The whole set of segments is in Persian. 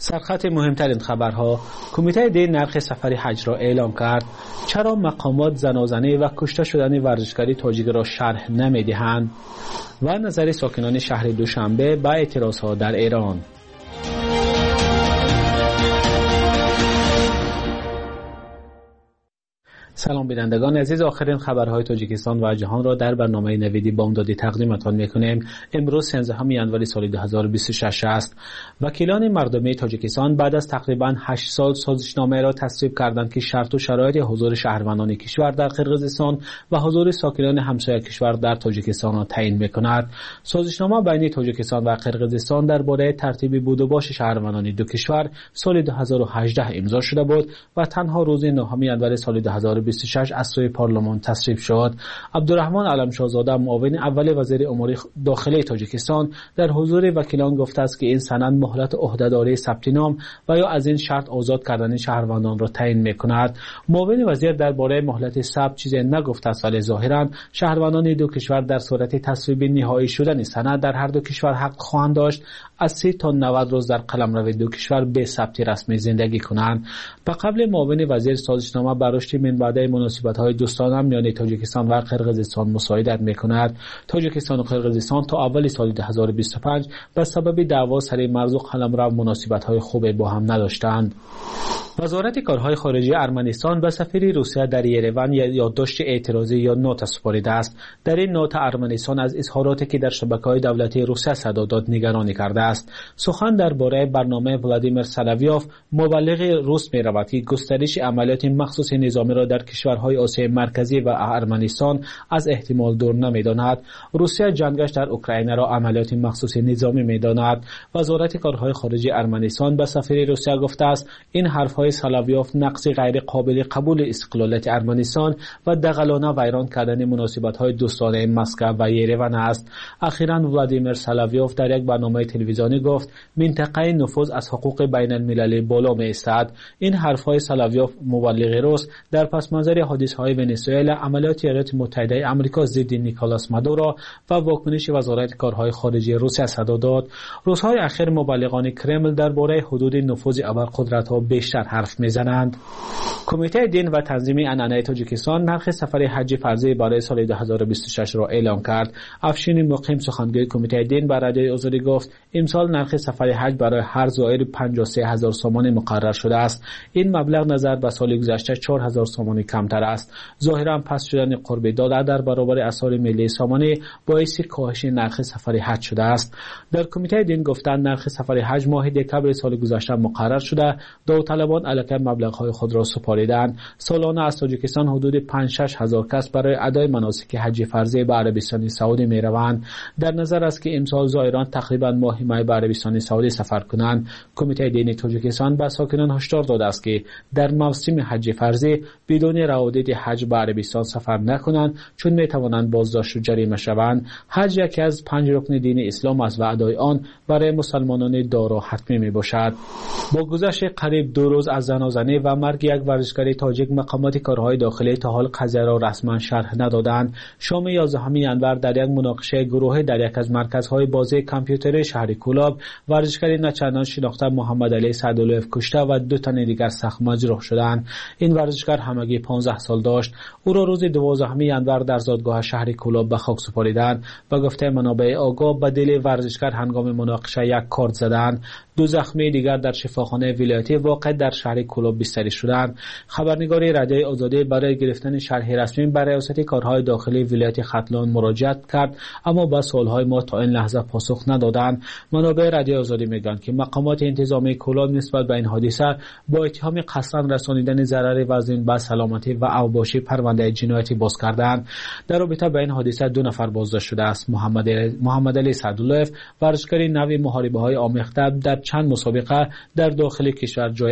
سرخط مهمترین خبرها: کمیته دین نرخ سفر حج را اعلام کرد. چرا مقامات زنازنه و کشته شدن ورزشکاری تاجیک را شرح نمی‌دهند؟ و نظر ساکنان شهر دوشنبه به اعتراضها در ایران. سلام بینندگان عزیز، آخرین خبرهای تاجیکستان و جهان را در برنامه نویدی بامدادی تقدیمتان میکنیم. امروز 13 ینوری سال 2026 است. وکیلان مردمی تاجیکستان بعد از تقریبا 8 سال سازشنامه را تصویب کردند که شرط و شرایط حضور شهروندان کشور در قرقیزستان و حضور ساکنان همسایه کشور در تاجیکستان را تعیین میکند. سازشنامه بین تاجیکستان و قرقیزستان درباره ترتیب بود و باش شهروندان دو کشور سال 2018 امضا شده بود و تنها روز 9 ینوری سال 2026 از سوی پارلمان تصویب شد. عبدالرحمن علمشاهزاده معاون اول وزیر امور داخلی تاجیکستان در حضور وکیلان گفته است که این سند مهلت عهدهداری ثبت نام و یا از این شرط آزاد کردن شهروندان را تعیین می‌کند. معاون وزیر درباره مهلت ثبت چیزی نگفته است، ولی ظاهراً شهروندان دو کشور در صورت تصویب نهایی شدن سند در هر دو کشور حق خواهند داشت از 30 تا 90 روز در قلمرو دو کشور به ثبت رسمی زندگی کنند. به قبل معاون وزیر سازشنامه بر رشد منبع‌های مناسبت‌های دوستانه میان تاجیکستان و قرقیزستان مساعدت می‌کند. تاجیکستان و قرقیزستان تا اول سال 2025 به سبب دعوا سر موضوع قلمرو مناسبت‌های خوب با هم نداشتند. وزارت کارهای خارجه ارمنستان به سفیر روسیه در یریون یادداشت اعتراضی یا نوت سپرده است. در این نوت ارمنستان از اظهاراتی که در شبکه‌های دولتی روسیه صدا داد نگرانی کرده است. سخن درباره برنامه ولادیمیر سلاویوف مبلغ روس می‌رود که گسترش عملیات مخصوص نظامی را در کشورهای آسیای مرکزی و ارمنستان از احتمال دور نمی‌داند. روسیه جنگش در اوکراین را عملیات مخصوص نظامی می‌داند. وزارت کارهای خارجه ارمنستان به سفیر روسیه گفته است این حرف‌های سلاویوف نقض غیر قابل قبول استقلالیت ارمنستان و دغلانه ویران کردن مناسبت‌های دوستانه مسکو و یریون است. اخیراً ولادیمیر سلاویوف در یک برنامه تلویزیونی گفت منطقه نفوذ از حقوق بین المللی بالا می‌ایستد. این حرف‌های سلاویوف مبلغ روس در پس منظر حادثه‌های ونزوئلا، عملیات ایالات متحده آمریکا ضد نیکولاس مادورو و واکنش وزارت کارهای خارجه روسیه صدا داد. روزهای اخیر مبلغان کرمل درباره حدود نفوذ ابرقدرت‌ها بیشتر حرف می‌زنند. کمیته دین و تنظیم عنعنه تاجیکستان نرخ سفر حج فرضی برای سال 2026 را اعلام کرد. افشین مقیم سخنگوی کمیته دین به رادیوی آزادی گفت امسال نرخ سفر حج برای هر زائر 53,000 سومانی مقرر شده است. این مبلغ نظر به سال گذشته 4,000 سومانی کمتر است. ظاهرا پس شدن قرب دلار در برابر اسعار ملی سومانی باعث کاهش نرخ سفر حج شده است. در کمیته دین گفتند نرخ سفر حج ماه دکبر سال گذشته مقرر شده. داوطلبان الکی مبلغ‌های خود را سپاریدند. سالانه از تاجیکستان حدود 5-6 هزار کس برای ادای مناسک حج فرضی به عربستان سعودی می‌روند. در نظر است که امسال زائران تقریبا ماهی ماه به عربستان سعودی سفر کنند. کمیته دینی تاجیکستان به ساکنان هشدار داده است که در موسم حج فرضی بدون روادید حج به عربستان سفر نکنند چون می‌توانند بازداشت و جریمه شوند. حج یکی از 5 رکن دین اسلام است و ادای آن برای مسلمانان دارا حتمی میباشد. با گذشت قریب 2 روز از زنازنه و مرگ یک ورزشکار تاجیک، مقامات کارهای داخلی تا حال قضیه را رسما شرح ندادند. شام 11 ینور در یک مناقشه گروهی در یک از مرکزهای بازی کامپیوتری شهر کولاب، ورزشکار نچندان شناخته محمد علی سعدالله‌اف کشته و 2 تن دیگر سخت مجروح شدند. این ورزشکار همگی 15 سال داشت. او را روز 12 ینور در زادگاه شهر کولاب به خاک سپاریدند و گفته منابع آگاه به دل ورزشکار هنگام مناقشه یک کارت زدند. 2 زخمی دیگر در شفاخانه ولایتی واقع در شهر کولاب بستری شدند. خبرنگار رادیوی آزادی برای گرفتن شرح رسمی بر ریاست کارهای داخلی ولایت ختلان مراجعت کرد، اما با سوالهای ما تا این لحظه پاسخ ندادند. منابع رادیوی آزادی میگویند که مقامات انتظامی کولاب نسبت به این حادثه با اتهام قصداً رسانیدن ضرر وزین به سلامتی و اوباشی پرونده جنایتی باز کردند. در رابطه با این حادثه 2 نفر بازداشت شده است. محمد علی سعدالله‌اف ورزشکار نوی محاربه‌های آمیخته در چند مسابقه در داخل کشور جای اول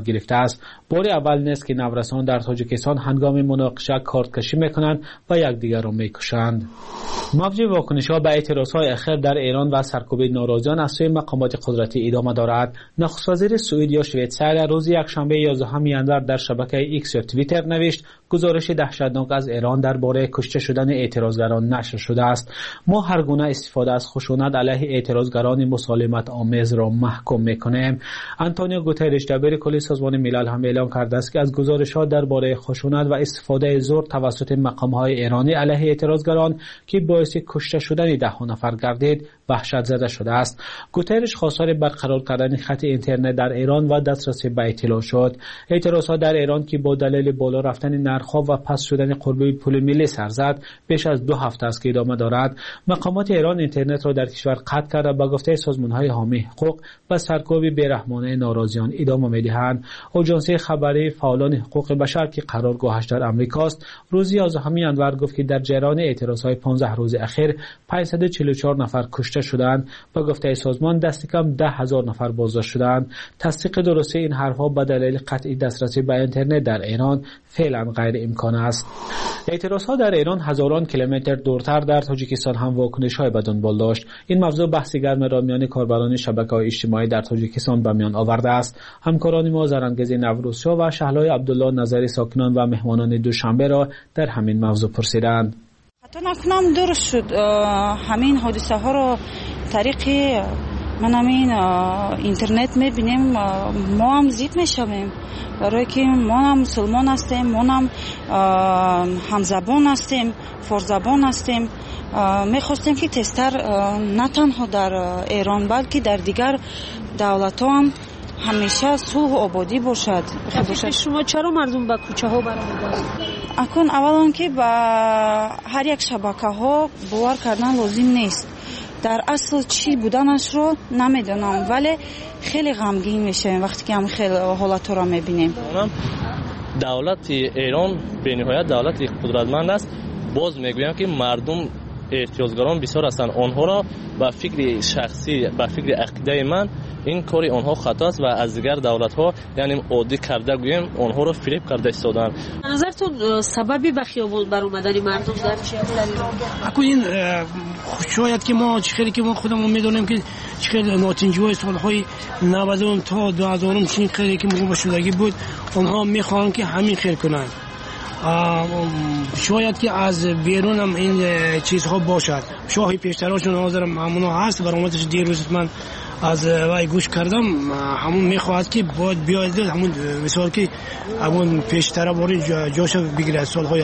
گرفته است. بار اول نیست که نورسان در تاجیکستان هنگام مناقشه کارتکشی میکنند و یکدیگر را میکشند. موج واکنش‌ها به اعتراض‌های اخیر در ایران و سرکوب ناراضیان از سوی مقامات قدرتی ادامه دارد. نخست وزیر سوئد یا شویتزر روز یکشنبه 11 ژانویه در شبکه ایکس یا توییتر نوشت گزارش دهشتناک از ایران درباره کشته شدن اعتراضگران نشر شده است. ما هر گونه استفاده از خشونت علیه اعتراضگران مسالمت آمیز را محکوم می‌کنیم. آنتونیو گوترش دبیر کل سازمان ملل هم اعلام کرده است که از گزارش‌ها درباره خشونت و استفاده زور توسط مقام‌های ایرانی علیه اعتراضگران که باعث کشته شدن ده نفر گردید وحشت زده شده است. گوترش خواستار برقرار کردن خط اینترنت در ایران و دسترسی به اطلاع شد. اعتراضات در ایران که با دلیل بالا رفتن نرخ‌ها و پس شدن قربه پول ملی سر زد بیش از 2 هفته است که ادامه دارد. مقامات ایران اینترنت را در کشور قطع کرده به گفته سازمان‌های حامی حقوق و سرکوب بیرحمانه ناراضیان ادامه می‌دهند. آژانس خبری فعالان حقوق بشر که قرارگاهش در آمریکاست روز 11 ژانویه گفت که در جریان اعتراضات 15 روز اخیر 544 نفر کشته شدند. با گفته سازمان دست کم 10,000 نفر بازداشت شدند. تصدیق درستی این حرفها به دلیل قطعی دسترسی به اینترنت در ایران فعلا غیر امکان است. اعتراضات در ایران هزاران کیلومتر دورتر در تاجیکستان هم واکنش‌های به دنبال داشت. این موضوع بحث گرم را میان کاربران شبکه‌های اجتماعی در تاجیکستان به میان آورده است. همکاران ما زرنگز نوروزشاه و شهلای عبدالله نظری ساکنان و مهمانان دوشنبه را در همین موضوع پرسیدند. حتی نکنم درست شد همین حادثه ها رو طریق من همین اینترنت میبینیم ما هم زید میشویم برای که ما هم مسلمان هستیم، ما هم همزبان هستیم، فرزبان هستیم. میخواستیم که تستر نه تنها در ایران بلکه در دیگر دولت ها هم همیشه صلح و آبادی باشد. شما چرا مردم به کوچه ها برآمدند؟ اکنون اولا که به هر یک شبکه ها باور کردن لازم نیست. در اصل چی بودنش رو نمیدونم ولی خیلی غمگین میشیم وقتی که هم خیلی حالت را میبینیم. دولت ایران به نهایت دولت قدرتمند است. باز میگویم که مردم اعتراضگران بسیار هستند. آنها را با فکر شخصی با فکر عقیده من این کاری آنها خطا است و از دیگر دولت ها یعنی عادی کرده گویم آنها را فریب کرده ایستادند. نظرتون سببی به خیابان برآمدن مردم در چی است در ایران؟ اكو این شاید که ما چخیری که ما خودمون میدونیم که چخیری ناتنجوی سالهای 90 تا 2000 چین خیلی که مقوم شدگی بود آنها میخوان که همین خیر کنند. شاید که از بیرون هم این چیزها باشد. شاهی پیشتراشون حاضرم همونا هست برامتش دیروز من از وای گوش کردم همون میخواهد که باید بیاید همون مثال که همون پیشتر باری جاشو بگیره سالهای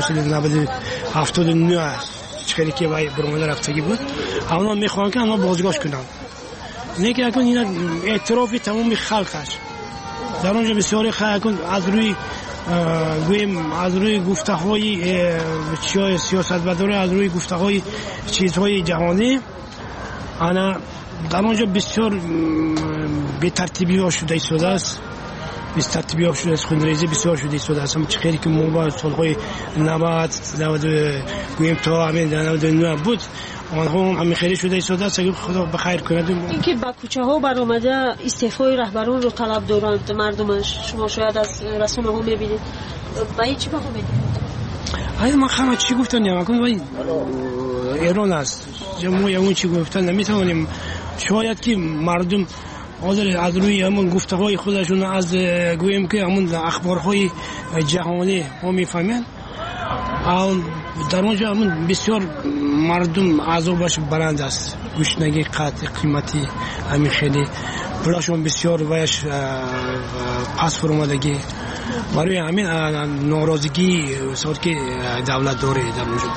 1979 چخیلی که وای برامده رفتگی بود همونا میخواهد که همون بازگاش کنن نه که اکن این اعترافی تمام خلقش در اونجا بسیاری خلق از روی گویم از روی گفته‌های سیاستمداران از روی گفته‌های چیزهای جهانی انا در اونجا بسیار به ترتیبی ها شده ایستاده است به ترتیبی ها شده است خونریزی بسیار شده ایستاده است هم چخیری که ما با سالهای 90 گویم تا همین 99 بود آنها هم همین خیلی شده ایستاده است. اگر خدا بخیر کند اینکه با کوچه ها برآمده استعفای رهبران رو طلب دارند مردمش شما شاید از رسانه ها میبینید با این چی بخو میدید؟ من خواهم چی گفتن نمیکنم ولی ایران است جمعی اون چی گفتن نمیتونیم شاید که مردم حاضر از روی همون گفته‌های خودشون از گویم که همون اخبارهای جهانی ما میفهمن در اونجا همون بسیار مردم عذابش بلند است گوشنگی قطع قیمتی همین خیلی پولاشون بسیار ویش پس فرمودگی برای همین ناراضگی صورت که دولت داره در اونجا.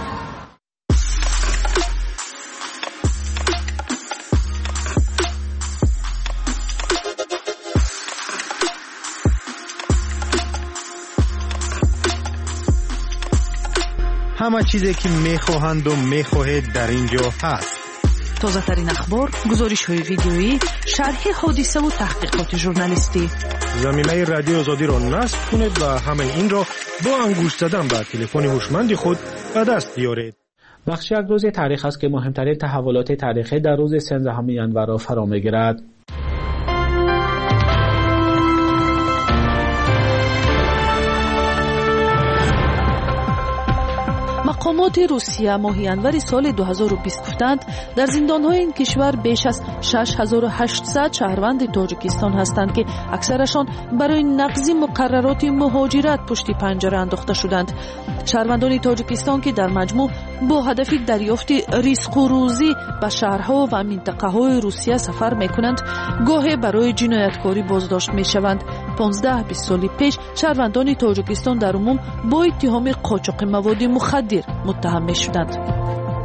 همه چیزی که میخواهند و میخواهید در اینجا هست. تازه ترین اخبار، گزارش های ویدیویی، شرح حادثه و تحقیقات ژورنالیستی. زمینه رادیو آزادی را نصب کنید و همه این را با انگشت زدن به تلفن هوشمند خود به دست بیارید. بخش یک روز تاریخ است که مهمترین تحولات تاریخی در روز 13 ژانویه را فرا میگیرد. مقامات روسیه ماه ینور سال 2020 گفتند در زندان‌های این کشور بیش از 6800 شهروند تاجیکستان هستند که اکثرشان برای نقض مقررات مهاجرت پشت پنجره انداخته شدند. شهروندان تاجیکستان که در مجموع با هدف دریافت رزق و روزی به شهرها و منطقه‌های روسیه سفر می‌کنند، گاهی برای جنایتکاری بازداشت می‌شوند. 15-20 سال پیش شهروندان تاجیکستان در عموم با اتهام قاچاق مواد مخدر متهم می‌شدند.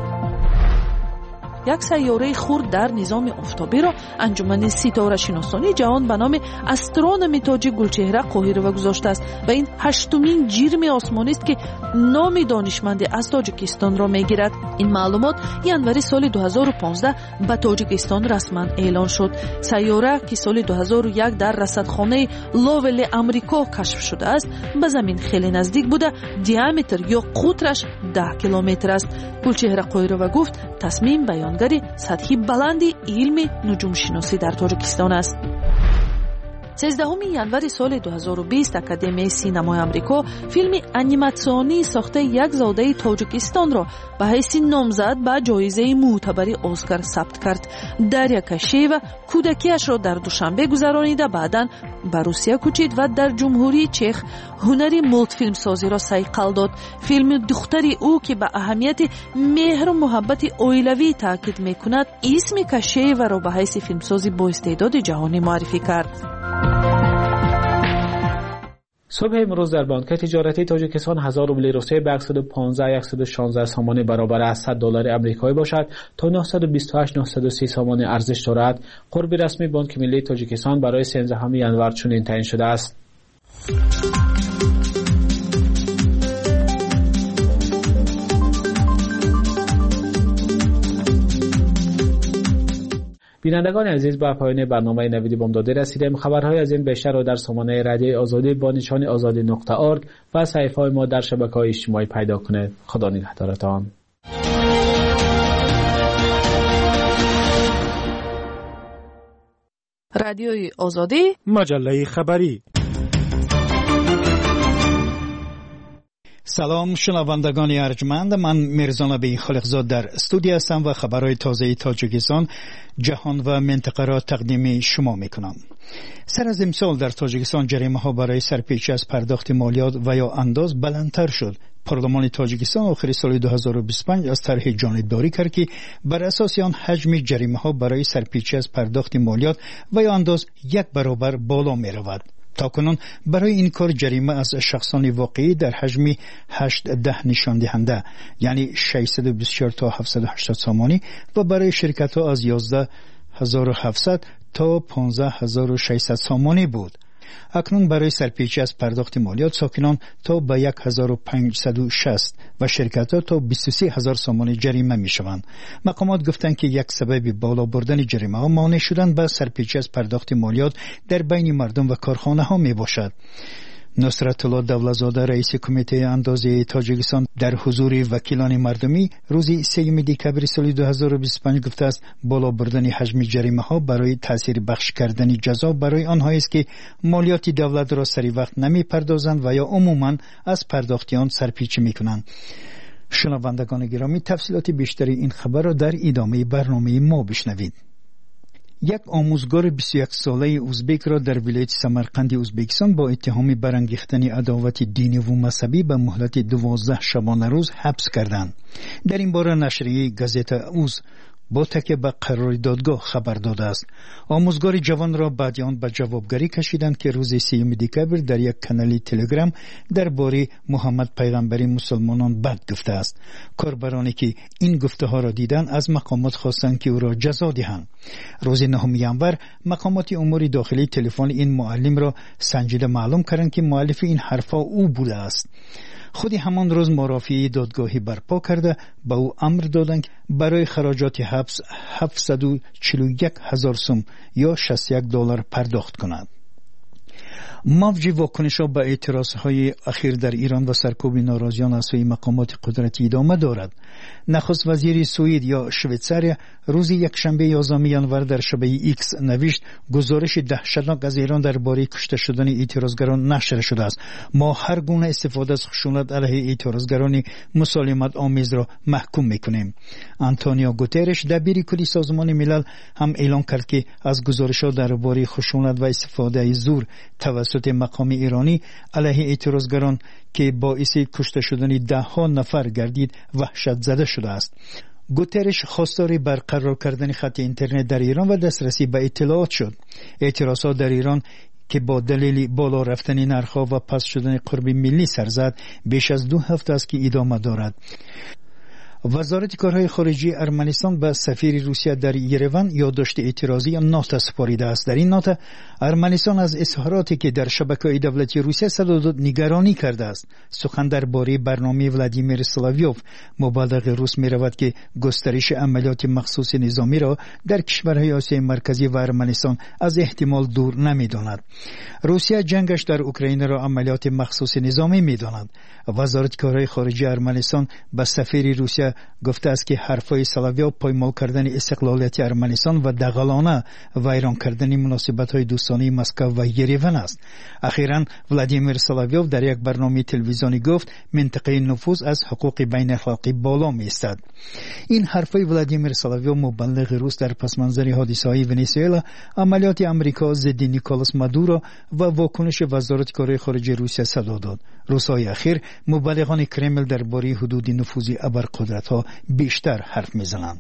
یک سیاره خرد در نظام آفتابی را انجمن ستاره شناسانی جهان به نام استرونومی تاج گلچهره قاهره گذاشته است و این 8مین جرم آسمانی است که نام دانشمند از تاجیکستان را میگیرد. این معلومات ینوری سال 2015 به تاجیکستان رسما اعلان شد. سیاره که سال 2001 در رصدخانه لاول امریکا کشف شده است، به زمین خیلی نزدیک بوده. دیامتر یا قطرش 10 کیلومتر است. گلچهره قاهره گفت تصمیم بیانگری سطحی بلندی علم نجوم شناسی در تاجیکستان است. 13 ینوری سال 2020 اکادمی سینمای آمریکا فیلم انیماسیونی ساخته یک زاده تاجیکستان را به حیث نامزد به جایزه معتبر اسکار ثبت کرد. دریا کشیو کودکیش را در دوشنبه گذرانیده بعداً به روسیه کوچید و در جمهوری چخ هنری مولت فیلم سازی را صیقل داد. فیلم دختری او که به اهمیت مهر و محبت اویلوی تاکید میکند اسم کشیو را به حیث فیلمسازی با استعداد جهانی معرفی کرد. صبح امروز در بانک تجارتی تاجیکستان 1000 روبل روسیه به 115-116 سامانه برابر است $100 آمریکایی باشد تا 928-930 سامانه ارزش دارد. قرب رسمی بانک ملی تاجیکستان برای 13 ینور چنین تعیین شده است. بینندگان عزیز، به پایان برنامه نویدی بامداده رسیدیم. خبرهای از این بیشتر را در سامانه رادیوی آزادی با نشان azadi.org و صفحه‌های ما در شبکه‌های اجتماعی پیدا کنید. خدا نگهدارتان. رادیوی آزادی، مجله خبری. سلام شنوندگان ارجمند، من میرزا نبی خالقزاد در استودیو هستم و خبرهای تازه تاجیکستان، جهان و منطقه را تقدیم شما میکنم. سر از امسال در تاجیکستان جریمه ها برای سرپیچی از پرداخت مالیات و یا انداز بلندتر شد. پارلمان تاجیکستان آخر سال 2025 از طرح جانبداری کرد که بر اساس آن حجم جریمه ها برای سرپیچی از پرداخت مالیات و یا انداز 1 برابر بالا می رود. تاکنون برای این کار جریمه از شخصان واقعی در حجم 8-10 نشان دهنده یعنی 624 تا 780 سامانی و برای شرکت ها از 11700 تا 15600 سامانی بود. اکنون برای سرپیچی از پرداخت مالیات ساکنان تا به 1560 و شرکت ها تا 23000 سامانی جریمه می شوند. مقامات گفتند که یک سبب بالا بردن جریمه ها مانع شدن به سرپیچی از پرداخت مالیات در بین مردم و کارخانه ها می باشد. نصرت الله دولتزاده رئیس کمیته اندازه تاجیکستان در حضور وکیلان مردمی روز 3 دکبر سال 2025 گفته است بالا بردن حجم جریمه ها برای تاثیر بخش کردن جزا برای آنهایی است که مالیات دولت را سری وقت نمی پردازند و یا عموما از پرداخت آن سرپیچی می کنند. شنوندگان گرامی، تفصیلات بیشتری این خبر را در ادامه برنامه ما بشنوید. یک آموزگار 21 ساله ازبک را در ولایت سمرقند ازبکستان با اتهام برانگیختن عداوت دینی و مذهبی به مهلت 12 شبانه روز حبس کردند. در این باره نشریه گازت اوز با تکیه به قرار دادگاه خبر داده است. آموزگار جوان را بعد آن به جوابگری کشیدند که روز 3 دکبر در یک کانال تلگرام درباره محمد پیغمبر مسلمانان بد گفته است. کاربرانی که این گفته ها را دیدند از مقامات خواستند که او را جزا دهند. روز 9 ینور مقامات امور داخلی تلفن این معلم را سنجیده معلوم کردند که مؤلف این حرفا او بوده است. خودی همان روز مرافعه دادگاهی برپا کرده به او امر دادند برای خراجات حبس 741,000 سوم یا $61 پرداخت کند. موج واکنش‌ها به اعتراضهای اخیر در ایران و سرکوب ناراضیان از سوی مقامات قدرتی ادامه دارد. نخست وزیر سوئد یا شویتزاریا روز یکشنبه 11 ژانویه در شبکه ایکس نوشت گزارش دهشتناک از ایران درباره کشته شدن اعتراضگران نشر شده است. ما هر گونه استفاده از خشونت علیه اعتراضگران مسالمت آمیز را محکوم می‌کنیم. آنتونیو گوترش دبیر کلی سازمان ملل هم اعلام کرد که از گزارش‌ها درباره خشونت و استفاده از زور توسط مقام ایرانی علیه اعتراضگران که باعث کشته شدن ده‌ها نفر گردید وحشت زده شده است. گوترش خواستار برقرار کردن خط اینترنت در ایران و دسترسی به اطلاعات شد. اعتراضات در ایران که با دلیل بالا رفتن نرخ‌ها و پس شدن قرب ملی سر زد بیش از 2 هفته است که ادامه دارد. وزارت کارهای خارجه ارمنستان به سفیر روسیه در یروان یادداشت اعتراضی نوت سپاریده است. در این نوت ارمنستان از اظهاراتی که در شبکه‌های دولتی روسیه صدا داد نگرانی کرده است. سخن درباره برنامه ولادیمیر سلاویوف مبلغ روس می‌رود که گسترش عملیات مخصوص نظامی را در کشورهای آسیای مرکزی و ارمنستان از احتمال دور نمی‌داند. روسیه جنگش در اوکراین را عملیات مخصوص نظامی می‌داند. وزارت کارهای خارجه ارمنستان به سفیر روسیه گفته است که حرفای سلاویوف پایمال کردن استقلالیت ارمنستان و دغلانه ویران کردن مناسبت‌های دوستانه مسکو و یروان است. اخیراً ولادیمیر سلاویوف در یک برنامه تلویزیونی گفت منطقه نفوذ از حقوق بین‌المللی بالا می‌ایستد. این حرفای ولادیمیر سلاویوف مبلغ روس در پس‌منظر حادثه‌های ونزوئلا، عملیات آمریکا ضد نیکولاس مادورو و واکنش وزارت کارهای خارجه روسیه صدا داد. روزهای اخیر مبلغان کرمل درباره حدود نفوذ ابرقدرت‌ها بیشتر حرف می‌زنند.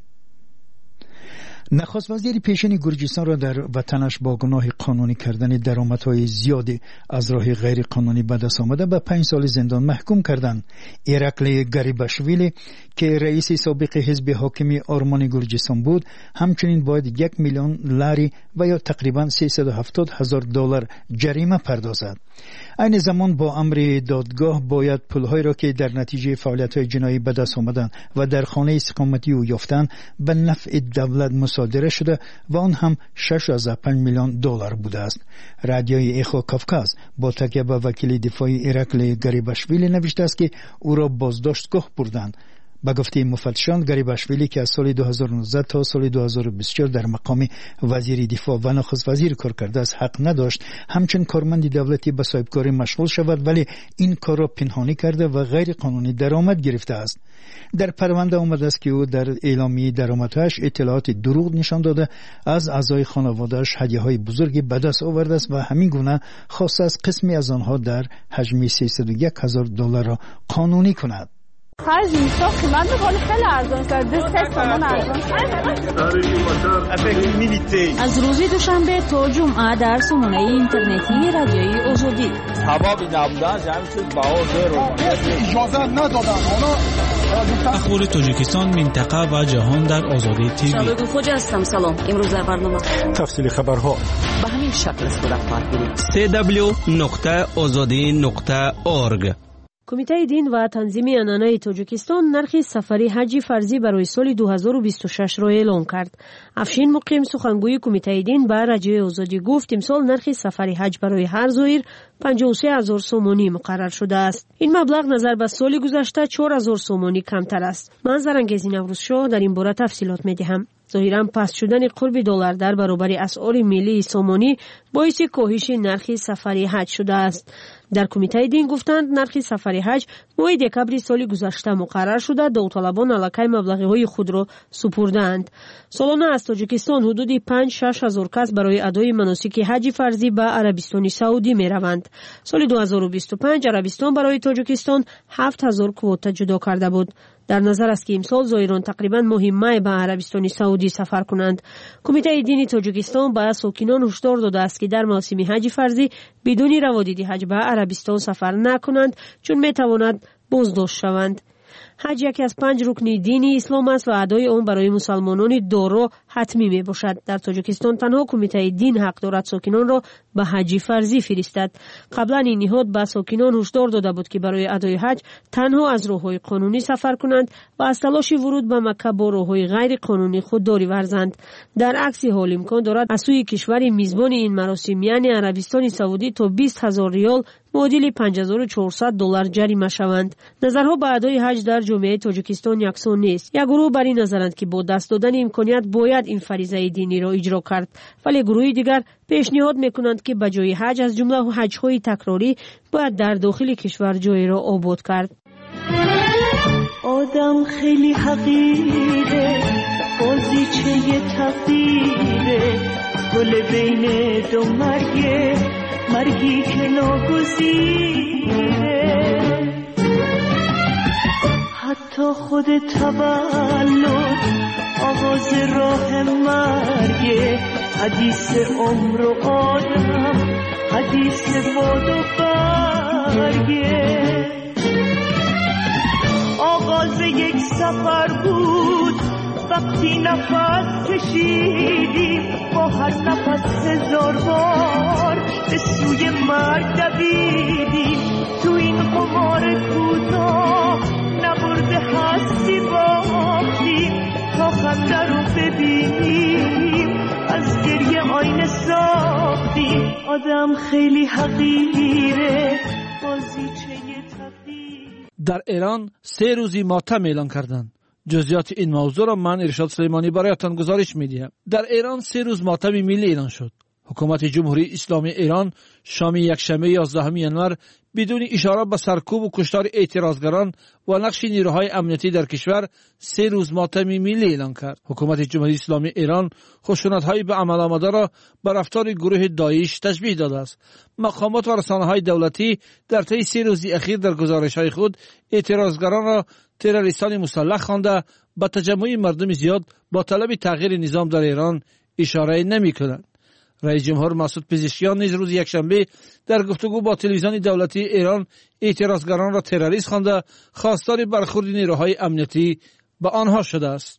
نخست وزیر پیشین گرجستان را در وطنش با گناه قانونی کردن درآمدهای زیادی از راه غیر قانونی به دست آمده به 5 سال زندان محکوم کردند. ایرکلی گریباشویلی که رئیس سابق حزب حاکم آرمان گرجستان بود همچنین باید 1 میلیون لاری و یا تقریبا $370,000 جریمه پردازد. این زمان با امر دادگاه باید پولهایی را که در نتیجه فعالیت‌های جنایی به دست آمدند و در خانه اقامتی او یافتند به نفع دولت مصادره شده و آن هم $6.5 میلیون بوده است. رادیوی اخو کافکاز با تکیه به وکیل دفاعی ایرکل گریباشویلی نوشته است که او را بازداشتگاه بردند. با گفته مفتشان گریباشویلی که از سال 2019 تا سال 2024 در مقام وزیر دفاع و نخست وزیر کار کرده است حق نداشت همچنین کارمند دولتی به صاحبکاری مشغول شود، ولی این کار را پنهانی کرده و غیر قانونی درآمد گرفته است. در پرونده آمده است که او در اعلامیه درآمدهایش اطلاعات دروغ نشان داده، از اعضای خانواده‌اش هدیه‌های بزرگی به دست آورده است و همین گونه خواسته است قسمی از آنها در حجم $301,000 را قانونی کند. خرج اینستا قیمت بخواد خیلی ارزان کرده، 3 تومان ارزان. از روز دوشنبه تا جمعه در سامانه اینترنتی رادیوی آزادی سبب نبودن همین چیز بها زیرو اجازه ندادن. اخبار تاجیکستان، منطقه و جهان در آزادی تیوی. شبکه خوج هستم. سلام. امروز در برنامه تفصیل خبرها به همین شکل صورت پرگیرید. www.azadi.org. کمیته دین و تنظیم عنعنه تاجیکستان نرخ سفری حج فرضی برای سال 2026 را اعلام کرد. افشین مقیم سخنگوی کمیته دین به رادیوی آزادی گفت امسال نرخ سفری حج برای هر زائر 53,000 سومانی مقرر شده است. این مبلغ نظر به سال گذشته 4,000 سومانی کمتر است. من زرنگیزی نوروزشاه در این باره تفصیلات می‌دهم. ظاهراً پس شدن قرب دلار در برابر اسعار ملی سومانی باعث کاهش نرخ سفری حج شده است. در کمیته دین گفتند نرخ سفری حج ماه دکبر سال گذشته مقرر شده، داوطلبان علاقه مبلغ‌های خود را سپردند. سالانه از تاجیکستان حدود 5-6 هزار کس برای ادای مناسک حج فرضی به عربستان سعودی می‌روند. سال 2025 عربستان برای تاجیکستان 7,000 کوتا جدا کرده بود. در نظر است که امسال زائران تقریبا ماه مای به عربستان سعودی سفر کنند. کمیته دینی تاجیکستان به ساکنان هشدار داده است که در موسم حج فرضی بدون روادید حج به عربستان سفر نکنند چون میتواند بازداشت شوند. حج یکی از 5 رکن دینی اسلام است و ادای آن برای مسلمانان دارا حتمی می باشد. در تاجیکستان تنها کمیته دین حق دارد ساکنان را به حج فرضی فرستد. قبلا این نهاد به ساکنان هشدار داده بود که برای ادای حج تنها از راههای قانونی سفر کنند و از تلاش ورود به مکه با راههای غیر قانونی خودداری ورزند. در عکس حال امکان دارد از سوی کشور میزبان این مراسم یعنی عربستان سعودی تا 20,000 ریال معادل $5,400 جریمه شوند. نظرها به ادای حج در جامعه تاجیکستان یکسان نیست. یک گروه بر این نظرند که با دست دادن امکانیت باید این فریضه دینی را اجرا کرد، ولی گروه دیگر پیشنهاد میکنند که به جای حج از جمله حج‌های تکراری باید در داخل کشور جای را آباد کرد. آدم خیلی حقیره، بازیچه تقدیره، گل بین دو مرگی که ناگزیره. حتی خود تولد آغاز راه مرگه، حدیث عمر و آدم، حدیث باد و برگه. آغاز یک سفر بود وقتی نفس کشیدیم، با هر نفس 1000 بار به سوی مرگ دویدیم. تو این قمار کوتاه نبرده هستی باختیم، تا خنده رو ببینیم از گریه آینه ساختیم. آدم خیلی حقیره، بازیچه تقدیر. در ایران 3 روزی ماتم اعلان کردند. جزئیات این موضوع را من ارشاد سلیمانی برایتان گزارش می‌دهم. در ایران 3 روز ماتم ملی اعلان شد. حکومت جمهوری اسلامی ایران شام یکشنبه 11 ژانویه بدون اشاره به سرکوب و کشتار اعتراضگران و نقش نیروهای امنیتی در کشور 3 روز ماتم ملی اعلان کرد. حکومت جمهوری اسلامی ایران خشونت‌های به عمل آمده را به رفتار گروه داعش تشبیه داده است. مقامات و رسانه‌های دولتی در طی 3 روز اخیر در گزارش‌های خود اعتراضگران را تروریستان مسلح خوانده به تجمع مردم زیاد با طلب تغییر نظام در ایران اشاره نمی‌کنند. رئیس جمهور مسعود پزشکیان نیز روز یکشنبه در گفتگو با تلویزیون دولتی ایران اعتراضگران را تروریست خوانده خواستار برخورد نیروهای امنیتی به آنها شده است.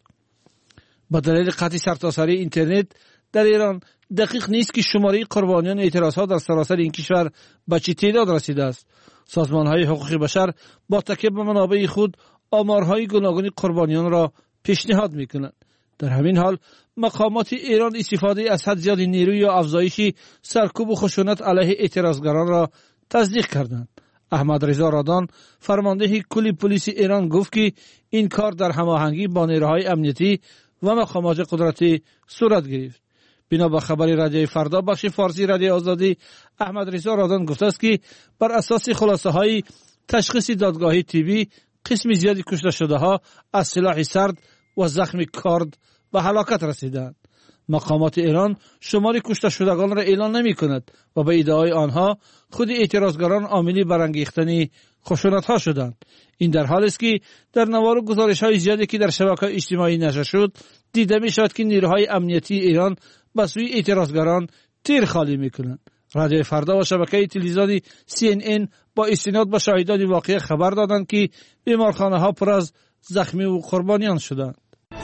با دلیل قطع سرتاسری اینترنت در ایران دقیق نیست که شماره قربانیان اعتراضها در سراسر این کشور به چه تعداد رسیده است. سازمان‌های حقوق بشر با تکیه به منابع خود آمارهای گوناگون قربانیان را پیشنهاد می‌کنند. در همین حال مقامات ایران استفاده از حد زیاد نیروی یا افزایش سرکوب و خشونت علیه اعتراضگران را تصدیق کردند. احمد رضا رادان فرمانده کل پلیس ایران گفت که این کار در هماهنگی با نیروهای امنیتی و مقامات قدرتی صورت گرفت. بنا به خبر رادیوی فردا بخش فارسی رادیو آزادی، احمد رضا رادان گفته است که بر اساس خلاصه های تشخیص دادگاهی طبی قسم زیادی کشته شده ها از سلاح سرد و زخم کارد به هلاکت رسیدند. مقامات ایران شمار کشته شدگان را اعلان نمی کند و به ادعای آنها خود اعتراضگران عاملی برانگیختن خشونت ها شدند. این در حالی است که در نوار گزارش های زیادی که در شبکه‌های اجتماعی نشر شد دیده می شود که نیروهای امنیتی ایران به سوی اعتراضگران تیر خالی می کنند. رادیو فردا و شبکه تلویزیونی CNN با استناد به شاهدان واقعه خبر دادند که بیمارخانه ها پر از زخمی و قربانیان شدند.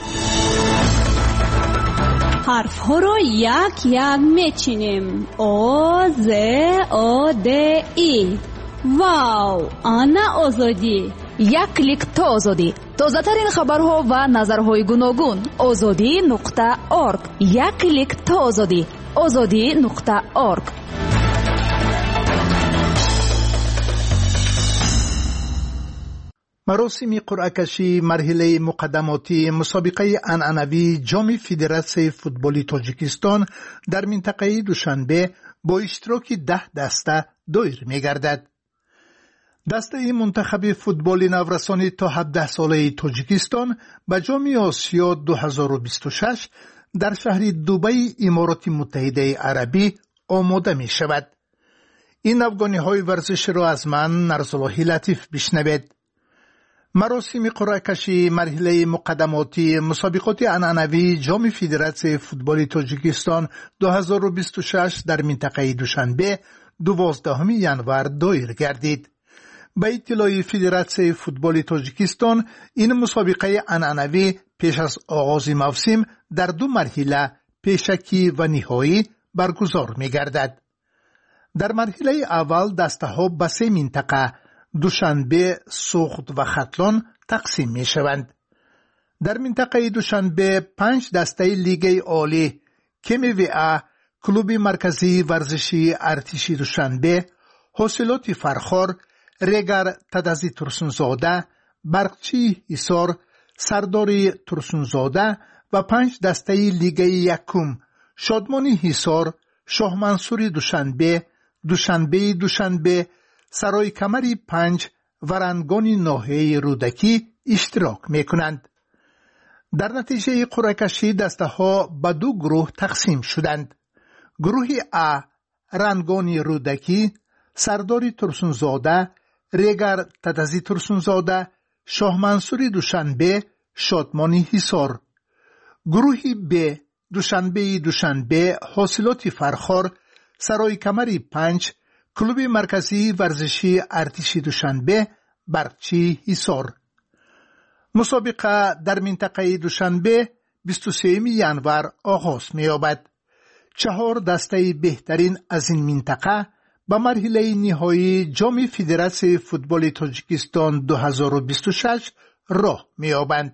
حرف ها رو یک یک میچینیم. او ز او د ای. واو، آنا آزادی. یک کلیک تا آزادی. تازه ترین خبرها و نظرهای گوناگون. azadi.org. یک کلیک تا آزادی. azadi.org. مراسم قرعه کشی مرحله مقدماتی مسابقه عنعنوی جام فدراسیون فوتبال تاجیکستان در منطقه دوشنبه با اشتراک 10 دسته دایر می‌گردد. دسته منتخب فوتبال نورسان تا 17 ساله تاجیکستان به جام آسیا 2026 در شهر دبی امارات متحده عربی آماده می شود. این افغانی ورزش را از من نرسلاحی لطیف بشنوید. مراسم قرعه کشی مرحله مقدماتی مسابقات عنعنوی جام فدراسیون فوتبال تاجیکستان 2026 در منطقه دوشنبه 12 ژانویه دایر گردید. به اطلاع فدراسیون فوتبال تاجیکستان این مسابقه عنعنوی پیش از آغاز موسم در 2 مرحله پیشکی و نهایی برگزار می‌گردد. در مرحله اول دسته‌ها به 3 منطقه دوشنبه، سوخت و ختلان تقسیم می‌شوند. در منطقه دوشنبه 5 دسته لیگ عالی KMVA، کلوب مرکزی ورزشی ارتشی دوشنبه، حاصلات فرخار، رگر تدزی ترسونزاده، برقچی حصار، سرداری ترسونزاده و 5 دسته لیگ یکم شادمانی حصار، شاه منصوری دوشنبه، دوشنبه، سرای کمری 5 و رنگانی ناحیه رودکی اشتراک میکنند. در نتیجه قرعه کشی دسته ها به 2 گروه تقسیم شدند. گروه A رنگانی رودکی، سرداری ترسونزاده، رگر تدزی ترسونزاده، شاه منصوری دوشنبه، شادمانی حصار. گروه B دوشنبه، حاصلات فرخار، سرای کمری 5، کلوب مرکزی ورزشی ارتشی دوشنبه، برقچی حصار. مسابقه در منطقه دوشنبه 23 ینور آغاز می‌یابد. 4 دسته بهترین از این منطقه به مرحله نهایی جام فدراسیون فوتبال تاجیکستان 2026 راه می‌یابند.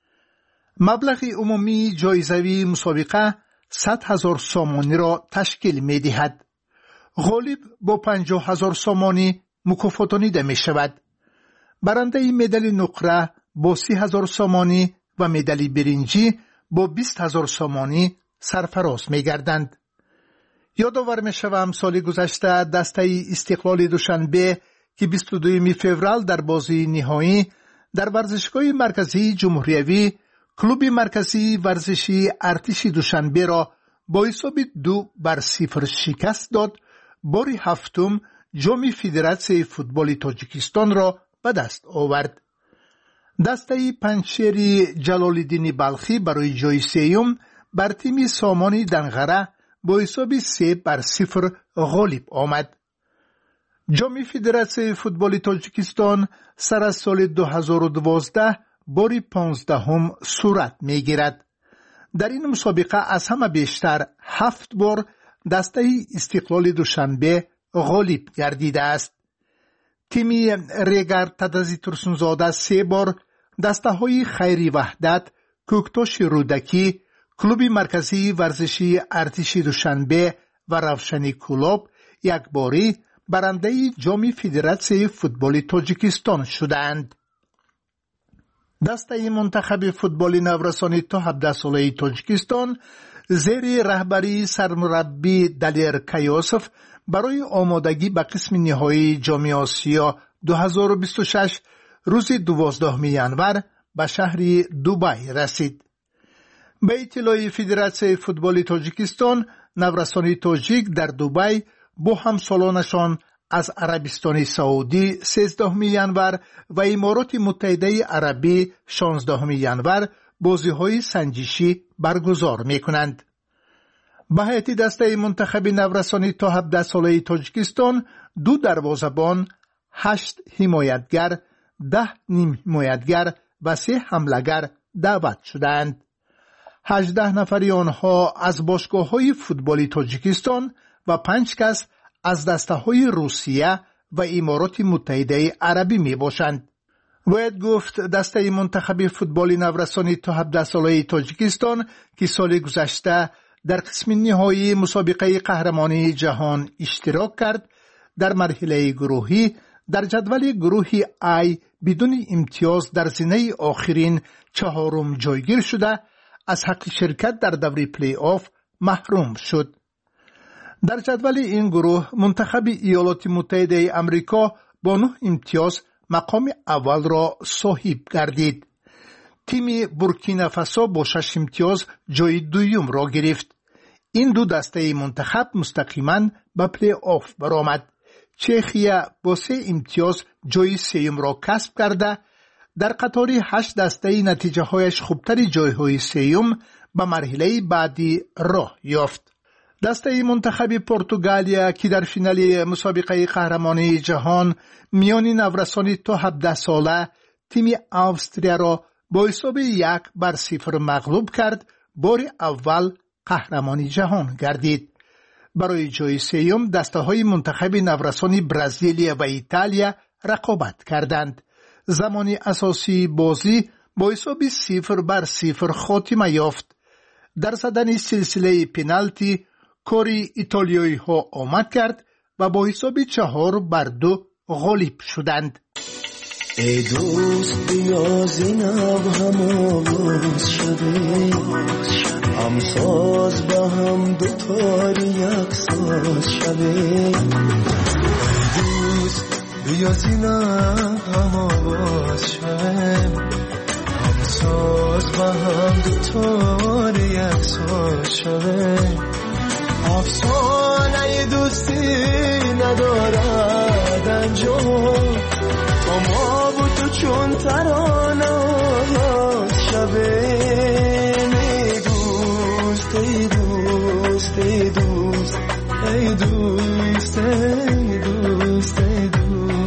مبلغ عمومی جایزوی مسابقه 100,000 سامانی را تشکیل می‌دهد. غالب با 50,000 سامانی مکافاتانیده می‌شود. برنده مدال نقره با 30,000 سامانی و مدال برنجی با 20,000 سامانی سرفراز می‌گردند. یادآور می‌شوم سال گذشته دسته استقلال دوشنبه که 22 فوریه در بازی نهایی در ورزشگاه مرکزی جمهوریوی کلوب مرکزی ورزشی ارتشی دوشنبه را با حساب 2-0 شکست داد. بار هفتم جام فدراسیون فوتبال تاجیکستان را به دست آورد. دسته پنجشیر جلال‌الدین بلخی برای جای سوم بر تیم سامانی دنغره با حساب 3-0 غالب آمد. جام فدراسیون فوتبال تاجیکستان سر از سال 2012 بار 15 صورت می‌گیرد. در این مسابقه از همه بیشتر 7 بار دسته استقلال دوشنبه غالب گردیده است. تیم رگر تدزی ترسونزاده 3 بار، دسته های خیری وحدت، کوکتاش رودکی، کلوب مرکزی ورزشی ارتشی دوشنبه و روشنی کلوب 1 باری برنده جام فدراسیون فوتبال تاجیکستان شدند. دسته منتخب فوتبال نورسانی تا 17 ساله تاجیکستان زیر رهبری سرمربی دلیر کیاسف برای آمادگی به قسم نهایی جام آسیا 2026 روز 12 ینور به شهر دوبای رسید. به اطلاع فدراسیون فوتبال تاجیکستان، نورسانی تاجیک در دوبای با همسالانشان از عربستان سعودی 13 ینور و امارات متحده عربی 16 ینور بازی‌های سنجشی برگزار می‌کنند. به هیئت دسته منتخب نورسانی تا 17 ساله تاجیکستان 2 دروازه‌بان، 8 حمایتگر، 10 نیم حمایتگر و 3 حمله‌گر دعوت شدند. 18 نفری آنها از باشگاه‌های فوتبالی تاجیکستان و 5 کس از دسته‌های روسیه و امارات متحده عربی میباشند. باید گفت دسته منتخب فوتبال نورسانی تا 17 ساله تاجیکستان که سال گذشته در قسم نهایی مسابقه قهرمانی جهان اشتراک کرد، در مرحله گروهی در جدول گروه I بدون امتیاز در زینه آخرین 4م جایگیر شده از حق شرکت در دوره پلی آف محروم شد. در جدول این گروه منتخب ایالات متحده آمریکا با 9 امتیاز مقام اول را صاحب گردید. تیم بورکینافاسو با 6 امتیاز جای دوم را گرفت. این 2 دسته منتخب مستقیما به پلی آف برآمد. چخیه با 3 امتیاز جای سوم را کسب کرده در قطار 8 دسته نتیجه هایش خوبتر جایهای سوم به مرحله بعدی راه یافت. دسته منتخب پرتغالیا که در فینال مسابقه قهرمانی جهان میان نورسان تا 17 ساله تیم استرالیا را با حساب 1-0 مغلوب کرد، بار اول قهرمانی جهان گردید. برای جای سوم دسته های منتخب نورسان برزیل و ایتالیا رقابت کردند. زمان اساسی بازی با حساب 0-0 خاتمه یافت. در زدن سلسله پنالتی کاری ایتالیایی ها آمد کرد و با حساب 4-2 غالب شدند. ای دوست بیا زینب هم آواز شده، هم ساز با هم دوتاری یک ساز شده. ای دوست بیا زینب هم آواز شده، هم ساز با هم دوتاری یک ساز شده. افسانه دوستی ندارد انجام، ما با تو چون ترانه شبه. ای دوست ای دوست ای دوست ای دوست ای دوست ای دوست.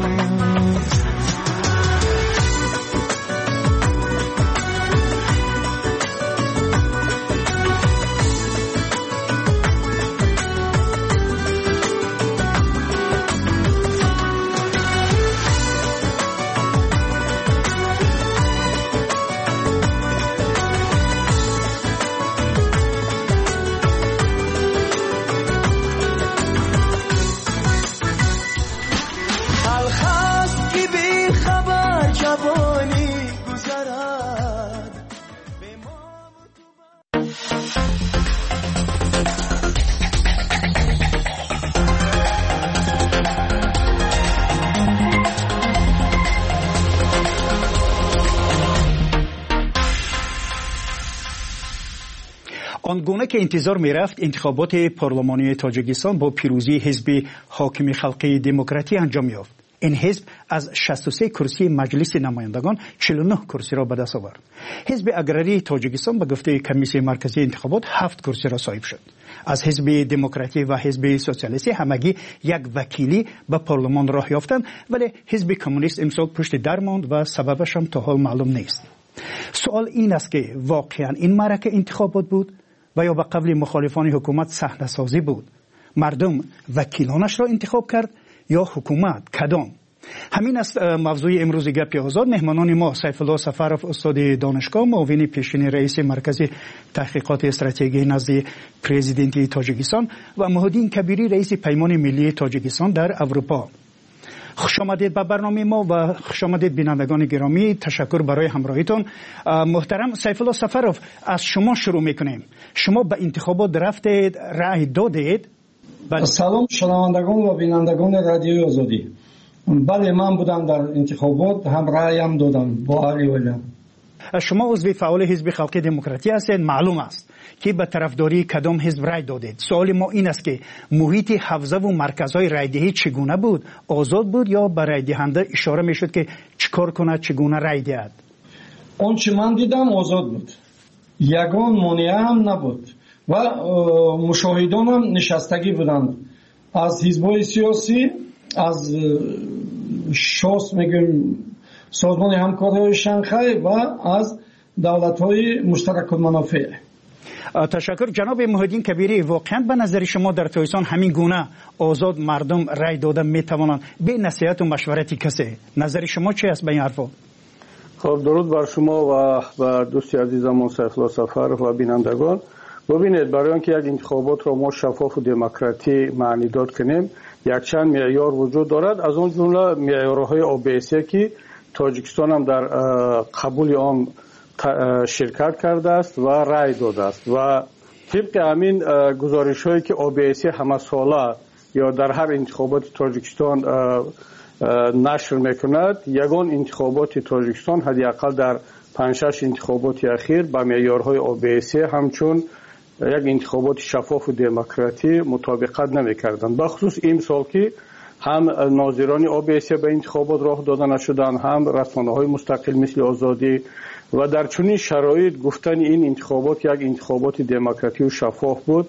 آنگونه که انتظار می رفت انتخابات پارلمانی تاجیکستان با پیروزی حزب حاکم خلقی دموکراتی انجام یافت. این حزب از 63 کرسی مجلس نمایندگان 49 کرسی را به دست آورد. حزب اگراری تاجیکستان به گفته کمیسیون مرکزی انتخابات 7 کرسی را صاحب شد. از حزب دموکراتی و حزب سوسیالیستی همگی یک وکیلی به پارلمان راه یافتند، ولی حزب کمونیست امسال پشت در ماند و سببش هم تا حال معلوم نیست. سوال این است که واقعا این معرکه انتخابات بود و یا به قبل مخالفان حکومت صحنه سازی بود؟ مردم وکیلانش را انتخاب کرد یا حکومت؟ کدام؟ همین است موضوع امروز گپ آزاد. مهمانان ما سیف الله سفرов استاد دانشگاه، معاون پیشین رئیس مرکز تحقیقات استراتژی نزد پرزیدنت تاجیکستان و محمدین کبیری رئیس پیمان ملی تاجیکستان در اروپا. خوش آمدید به برنامه ما و خوش آمدید بینندگان گرامی. تشکر برای همراهیتون. محترم سیف الله سفرов، از شما شروع میکنیم. شما به انتخابات رفتید، رأی دادید؟ سلام شنوندگان و بینندگان رادیوی آزادی. بله، من بودم در انتخابات، هم رأیم دادم با علی ولیم. شما عضو فعال حزب خلقی دموکراتی هستید. معلوم است که به طرفداری کدام حزب رأی دادید. سوال ما این است که محیط حوزه و مرکزهای رأیدهی چگونه بود؟ آزاد بود یا به رأی دهنده اشاره میشد که چیکار کنه، چگونه رأی دهد؟ آنچه من دیدم آزاد بود، یگان مانع هم نبود و مشاهدان هم نشستگی بودند از حزب‌های سیاسی، از شاس میگیم سازمان همکاری شانگهای و از دولت‌های مشترک المنافع. تشکر. جناب محمدین کبیری، واقعا به نظر شما در تاجیکستان همین گونه آزاد مردم رأی داده میتوانند به نصیحت و مشورت کسی؟ نظر شما چی است به این حرفا؟ خب، درود بر شما و دوستی عزیزم سیف الله سفرов و بینندگان. ببینید، برای اینکه یک انتخابات را ما شفاف و دموکراتی معنی داد کنیم، یک چند معیار وجود دارد. از اون جمله معیارهای OBSE که تاجیکستان هم در قبول آن شرکت کرده است و رأی داده است و طبق همین گزارش‌هایی که OBSE همه ساله یا در هر انتخابات تاجیکستان نشر میکند، یگان انتخابات تاجیکستان حداقل در 5-6 انتخابات اخیر به معیارهای OBSE همچون یک انتخابات شفاف و دموکراتی مطابقت نمی‌کردند. به خصوص این سال که هم ناظران OBSE به انتخابات راه داده نشدند، هم رسانه‌های مستقل مثل آزادی، و در چنین شرایط گفتن این انتخابات یک انتخابات دموکراتی و شفاف بود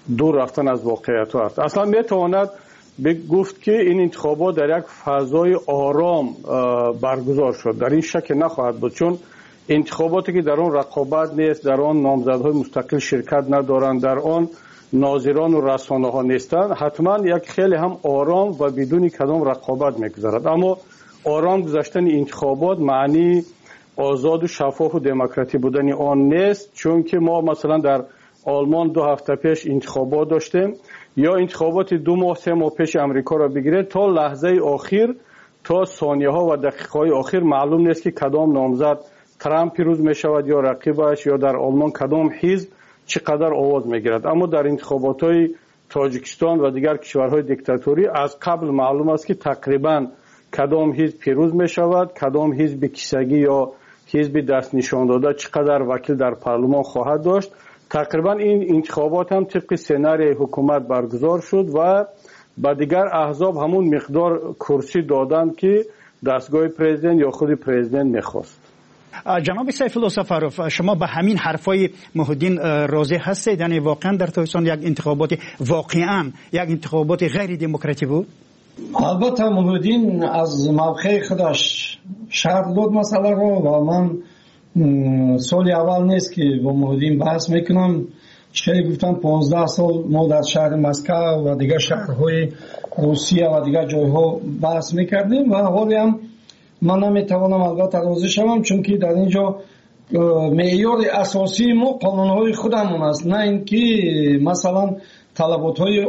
دور رفتن از واقعیت ها است. اصلا میتواند گفت که این انتخابات در یک فضای آرام برگزار شد. در این شک نخواهد بود، چون انتخاباتی که در آن رقابت نیست، در آن نامزدهای مستقل شرکت ندارند، در آن ناظران و رسانه ها نیستند، حتما یک خیلی هم آرام و بدون کدام رقابت میگذرد. اما آرام گذشتن انتخابات معنی آزاد و شفاف و دموکراتی بودن آن نیست، چون که ما مثلا در آلمان 2 هفته پیش انتخابات داشتیم، یا انتخابات 2 ماه 3 ماه پیش امریکا را بگیرید، تا لحظه آخر، تا ثانیه ها و دقیقه های آخر معلوم نیست که کدام نامزد ترامپ پیروز می شود یا رقیبش، یا در آلمان کدام حزب چقدر آواز می گیرد. اما در انتخابات های تاجیکستان و دیگر کشورهای دیکتاتوری از قبل معلوم است که تقریبا کدام حزب پیروز می شود، کدام حزب کیسگی یا حزب دست نشان داده چقدر وکیل در پارلمان خواهد داشت. تقریبا این انتخابات هم طبق سناریوی حکومت برگزار شد و با دیگر احزاب همون مقدار کرسی دادند که دستگاه پرزیدنت یا خود پرزیدنت میخواست. جناب سیف الله سفروف، شما به همین حرفای محی‌الدین راضی هستید؟ یعنی واقعا در تاجیکستان یک انتخابات غیر دموکراتی بود؟ البته محی‌الدین از موقع خودش شرح داد مسئله رو و من سال اول نیست که با محی‌الدین بحث میکنم. چه گفتم 15 سال ما در شهر مسکو و دیگر شهرهای روسیه و دیگر جایها بحث میکردیم و حالی هم من نمیتوانم البته راضی شوم، چون که در اینجا معیار اساسی ما قانونهای خودمون است، نه اینکه مثلا طلباتهای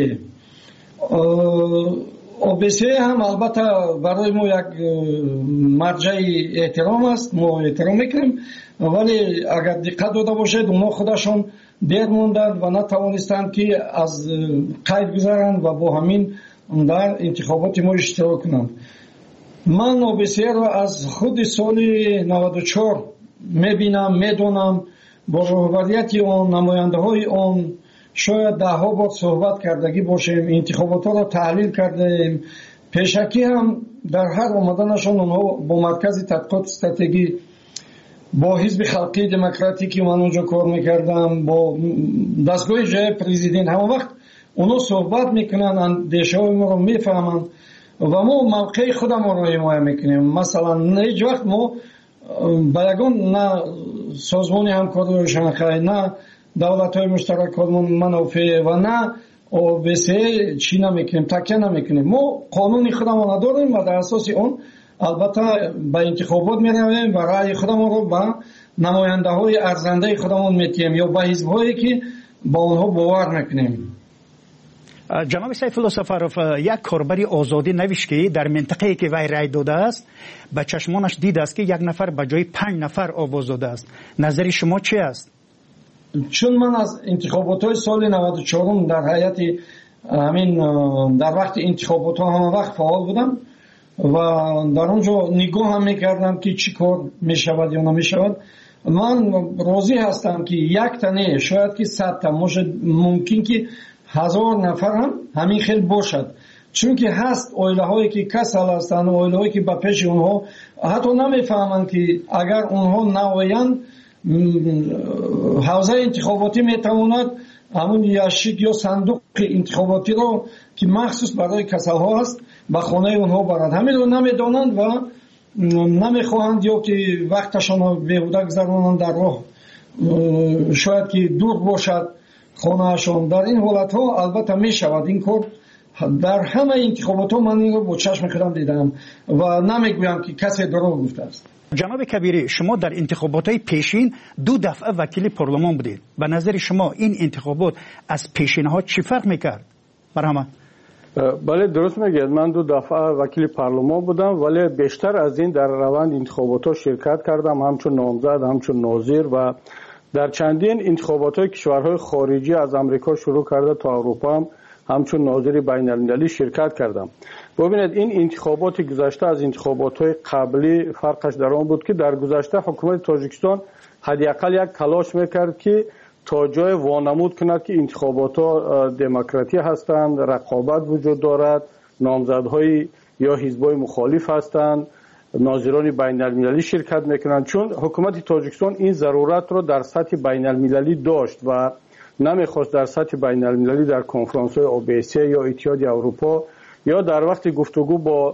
OBC هم البته برای ما یک مرجع احترام است، ما احترام میکنیم، ولی اگر دقت داده باشید اونا خودشون دیر موندند و نتوانستند که از قید گذارند و با همین در انتخابات ما اشتراک کنند. من OBC رو از خود سال 94 میبینم، میدونم، با رهبریت آن، نماینده های آن شاید 10 بار صحبت کردگی باشیم، انتخابات ها رو تحلیل کردیم. پیشکی هم در هر آمدنشون اونها با مرکز تحقیقات استراتژی، با حزب خلقی دموکراتیکی من اونجا کار میکردم، با دستگاه جای پرزیدنت، همه وقت اونها صحبت میکنن، اندیشه های ما رو میفهمن و ما موقع خودم رو حمایت میکنیم. مثلا هیچ وقت ما با یگان نه سازمان همکاری شنغهای، نه دولت های مشترک منافع و نه OBC چی نمیکنیم، تکیه نمیکنیم. ما قانون خودمون نداریم و در اساس اون البته به انتخابات میرویم و رأی خودمون رو به نماینده های ارزنده خودمون میتیم یا به حزب هایی که با اونها باور میکنیم. جناب سیف الله سفروف، یک کاربری آزادی نوشت که در منطقه‌ای که وی رای داده است به چشمانش دید است که 1 نفر به جای 5 نفر آواز داده است. نظر شما چی است؟ چون من از انتخابات های سال 94 در هیئت همین در وقت انتخابات ها همه وقت فعال بودم و در اونجا نگاه هم میکردم که چی کار میشود یا نمیشود. من راضی هستم که 1 تنه شاید که 100 تا ممکن که 1000 نفر هم همین خیلی باشد، چون که هست اویله هایی که کسل هستند، اویله هایی که با پیش اونها حتی نمیفهمند که اگر اونها نویند حوزه انتخاباتی میتواند همون یاشیک یا صندوق انتخاباتی رو که مخصوص برای کسل ها هست به خانه اونها برند. همین رو نمیدانند و نمیخواهند یا که وقتشان رو بیهوده گذرانند در راه، شاید که دور باشد خانهشان. در این حالت ها البته میشود این کار. در همه انتخابات ها من این رو با چشم خودم دیدم و نمیگویم که کسی دروغ گفته است. جناب کبیری، شما در انتخابات های پیشین 2 دفعه وکیل پارلمان بودید. به نظر شما این انتخابات از پیشین ها چی فرق میکرد؟ برهمه. بله درست میگید، من 2 دفعه وکیل پارلمان بودم، ولی بیشتر از این در روند انتخابات ها شرکت کردم، همچون نامزد، همچون ناظر و در چندین انتخابات های کشورهای خارجی از امریکا شروع کرده تا اروپا هم همچون ناظر بین المللی شرکت کردم. ببینید این انتخابات گذشته از انتخابات های قبلی فرقش در آن بود که در گذشته حکومت تاجیکستان حداقل یک تلاش میکرد که تا جای وانمود کند که انتخابات ها دموکراتی هستند، رقابت وجود دارد، نامزدهای یا حزبای مخالف هستند، ناظران بین المللی شرکت میکنند. چون حکومت تاجیکستان این ضرورت رو در سطح بین المللی داشت و نمیخواست در سطح بین المللی در کنفرانس های OBSE یا اتحاد اروپا یا در وقت گفتگو با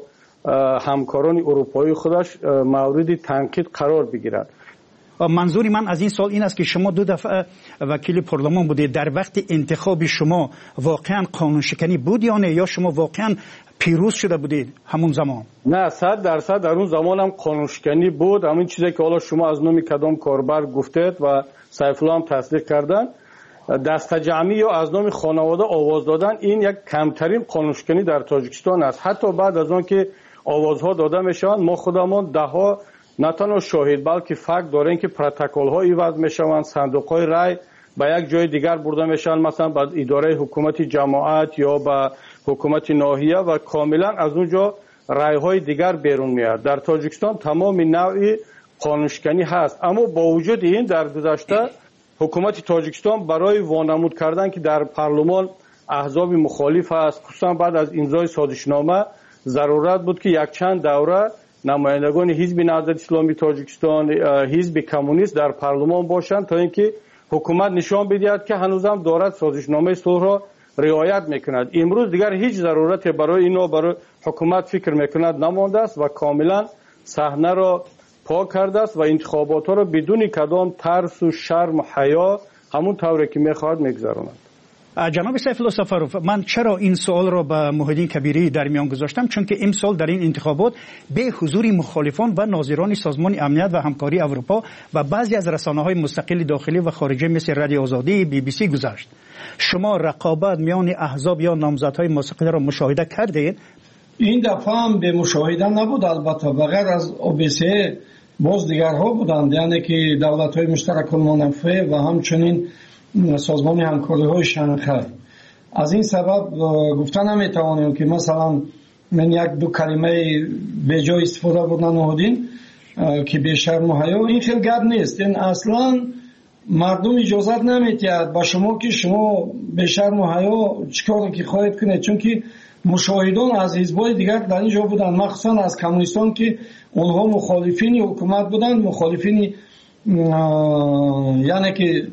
همکاران اروپایی خودش مورد تنقید قرار بگیرد. منظور من از این سال این است که شما 2 دفعه وکیل پارلمان بودید. در وقت انتخاب شما واقعا قانون شکنی بود یا نه، یا شما واقعا پیروز شده بودید همون زمان؟ نه، 100% در اون زمان هم قانون شکنی بود. همین چیزی که حالا شما از نام کدام کاربر گفتید و سیف الله هم تصدیق کردن، دسته جمعی یا از نام خانواده آواز دادن، این یک کمترین قانون شکنی در تاجیکستان است. حتی بعد از آن که آوازها داده میشوند، ما خودمان دهها نه تنها شاهد بلکه فکت داریم که پروتکل ها ایواز میشوند، صندوق های رای به یک جای دیگر برده میشن، مثلا به اداره حکومت جماعت یا به حکومت ناحیه، و کاملا از اونجا رای های دیگر بیرون میاد. در تاجیکستان تمام نوع قانون شکنی هست، اما با وجود این در گذشته حکومت تاجیکستان برای وانمود کردن که در پارلمان احزاب مخالف است، خصوصا بعد از امضای سازشنامه ضرورت بود که یک چند دوره نمایندگان حزب نهضت اسلامی تاجیکستان، حزب کمونیست در پارلمان باشند تا اینکه حکومت نشان بدهد که هنوزم دارد سازشنامه صلح را رعایت میکند. امروز دیگر هیچ ضرورت برای اینا برای حکومت فکر میکند نمانده است و کاملا صحنه را پاک کرده است و انتخابات را بدون کدام ترس و شرم و حیا همون طوری که میخواهد میگذراند. جناب سیف الله سفروف، من چرا این سوال را به محیدین کبیری در میان گذاشتم؟ چون که امسال در این انتخابات به حضور مخالفان و ناظران سازمان امنیت و همکاری اروپا و بعضی از رسانه‌های مستقل داخلی و خارجی مثل رادیو آزادی، BBC گذشت. شما رقابت میان احزاب یا نامزدهای مستقل را مشاهده کردید؟ این دفعه هم به مشاهده نبود، البته بغیر از OBSE باز دیگرها بودند، یعنی که دولت‌های مشترک المنافع و همچنین سازمان همکاری های شنغهای. از این سبب گفتن نمیتوانیم که مثلا من 1-2 کلمه به جای استفاده بودن نهادین که به شرم و حیا، این خیلی گپ نیست. این اصلا مردم اجازت نمیدهد با شما که شما به شرم و حیا چیکار که خواهید کنید، چون که مشاهدان از حزب‌های دیگر در اینجا بودن، مخصوصا از کمونیستان که اونها مخالفین حکومت بودند، مخالفین یعنی که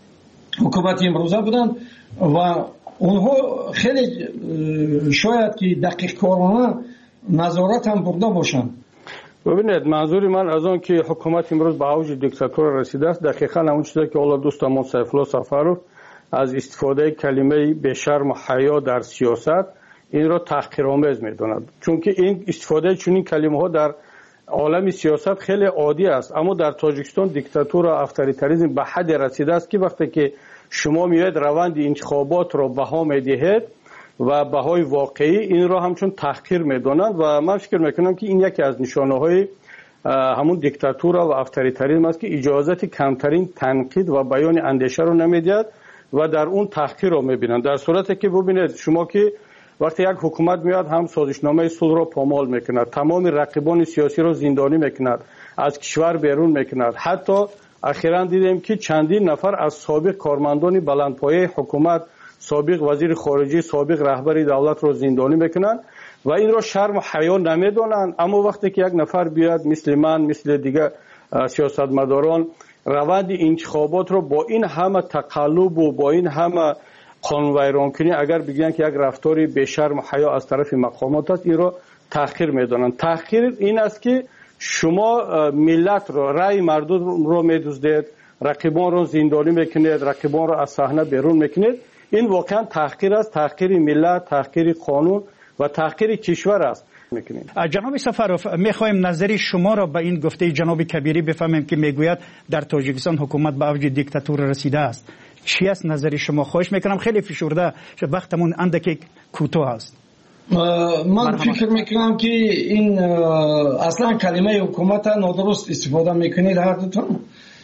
حکومت امروزه بودند و اونها خیلی شاید که دقیق کارانه نظارت هم برده باشند. ببینید، منظور من از آن که حکومت امروز به اوج دیکتاتور رسیده است، دقیقاً همون چیزی که حالا دوستمون سیف الله سفروف از استفاده کلمه به شرم و حیا در سیاست این را تحقیرآمیز می‌داند، چون که این استفاده چنین کلمه‌ها در عالم سیاست خیلی عادی است. اما در تاجیکستان دیکتاتور و افطاریتاریسم به حد رسیده است که وقتی که شما میاید روند انتخابات را بها میدهید و بهای واقعی این را همچون تحقیر میدانند و من فکر میکنم که این یکی از نشانه‌های همون دیکتاتور و افطاریتاریسم است که اجازت کمترین تنقید و بیان اندیشه را نمیدهد و در اون تحقیر را میبینند. در صورتی که ببینید شما که وقتی یک حکومت میاد هم سازشنامه صلح را پامال میکند، تمام رقیبان سیاسی را زندانی میکند، از کشور بیرون میکند. حتی اخیراً دیدیم که چندین نفر از سابق کارمندان بلندپایه حکومت، سابق وزیر خارجه، سابق رهبر دولت را زندانی میکنند و این را شرم و حیا نمیدانند. اما وقتی که یک نفر بیاد مثل من، مثل دیگر سیاستمداران روند انتخابات را با این همه تقلب و با این همه قانون ویران کنی اگر بگن که یک رفتاری به شرم و حیا از طرف مقامات است، این را تحقیر میدانند. تحقیر این است که شما ملت را، رأی مردم را میدزدید، رقیبان را زندانی میکنید، رقیبان را از صحنه بیرون میکنید. این واقعا تحقیر است، تحقیر ملت، تحقیر قانون و تحقیر کشور است. جناب سفروف، میخوایم نظری شما را به این گفته جناب کبیری بفهمیم که میگوید در تاجیکستان حکومت به اوج دیکتاتور رسیده است. چی است نظری شما؟ خواهش میکنم خیلی فشرده، وقتمون اندکی کوتاه است. من فکر میکنم که این اصلا کلمه حکومت نادرست استفاده میکنید هر دوتون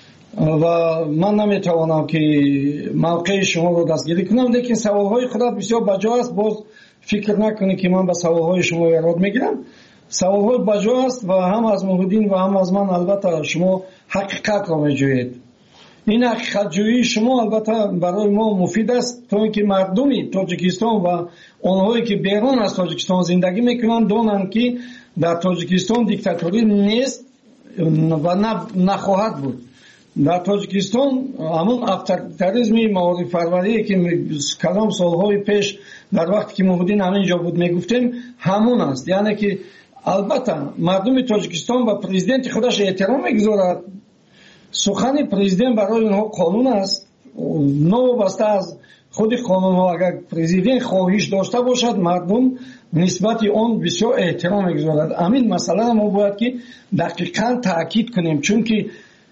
و من نمیتوانم که موقع شما رو دستگیری کنم، لیکن سوالهای خودت بسیار بجا است. باز فکر نکنید که من به سوالهای شما ایراد میگیرم. سوالهای بجا است و هم از محیدین و هم از من البته شما حقیقت را میجویید. این حقیقت جویی شما البته برای ما مفید است تا اینکه مردمی تاجیکستان و اونهایی که بیرون از تاجیکستان زندگی میکنند دانند که در تاجیکستان دیکتاتوری نیست و نخواهد بود. در تاجیکستان همون افطاریسم معارف پروری که کلام سالهای پیش در وقتی که موحدین همینجا بود میگفتیم همون است. یعنی که البته مردم تاجیکستان و پرزیدنت خودش احترام میگذارد. سخن پرزیدنت برای اونها قانون است. نوابسته از خود قانون ها اگر پرزیدنت خواهش داشته باشد مردم نسبت اون بسیار احترام میگذارد. همین مسئله ما باید که دقیقاً تاکید کنیم، چون که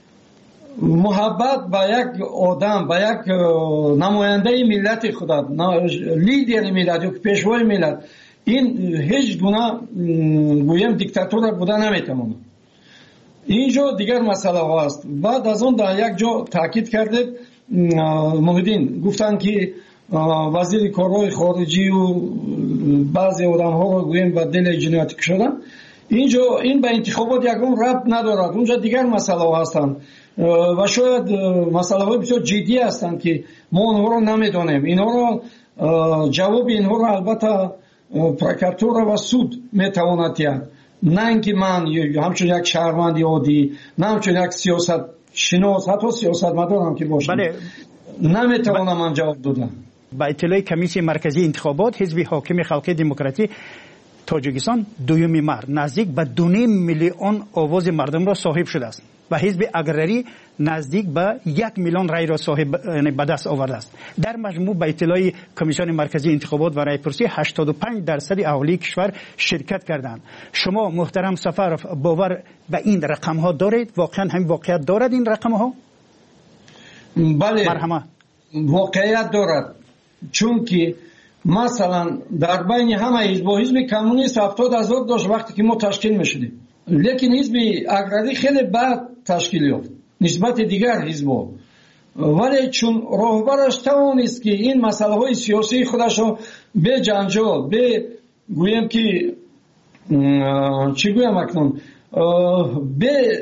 محبت به یک آدم، به یک نماینده ملت خود، لیدر ملت یا پیشوای ملت، این هیچ گونه گویم دیکتاتور بوده نمیتونه. اینجا دیگر مسئله هست. بعد از اون در یک جا تاکید کرده موحدین گفتن که وزیر کارهای خارجی و بعضی آدم ها رو گویم به دل جنایتی کشیدن. اینجا این به انتخابات یکم ربط ندارد. اونجا دیگر مسئله هستند و شاید مسئله های بسیار جدی هستند که ما اونها رو نمیدونیم. اینها رو جواب اینها رو البته پروکراتور و سود میتواند دهد، نه اینکه من همچون یک شهروند عادی، نه همچون یک سیاست شناس، حتی سیاستمدارم که باشم نمیتوانم من جواب دادم. با اطلاع کمیسیون مرکزی انتخابات حزب حاکم خلق دموکراتی تاجیکستان دوم مارس نزدیک به 2.5 میلیون آواز مردم را صاحب شده است و حزب اگرری نزدیک به 1 میلیون رای را صاحب به دست آورده است. در مجموع به اطلاع کمیسیون مرکزی انتخابات و رایپرسی 85% اهالی کشور شرکت کردند. شما محترم سفرов باور به این رقم ها دارید؟ واقعا هم واقعیت دارد این رقم ها؟ بله واقعیت دارد، چون که مثلا در بین همه حزب کمونیست 70,000 داشت وقتی که ما تشکیل میشدیم، لیکن حزب اگرری خیلی بعد تشکیل یافت نسبت دیگر حزب‌ها. ولی چون راهبرش توانست که این مسئله های سیاسی خودش رو به جنجال، به گویم که چی گویم اکنون، به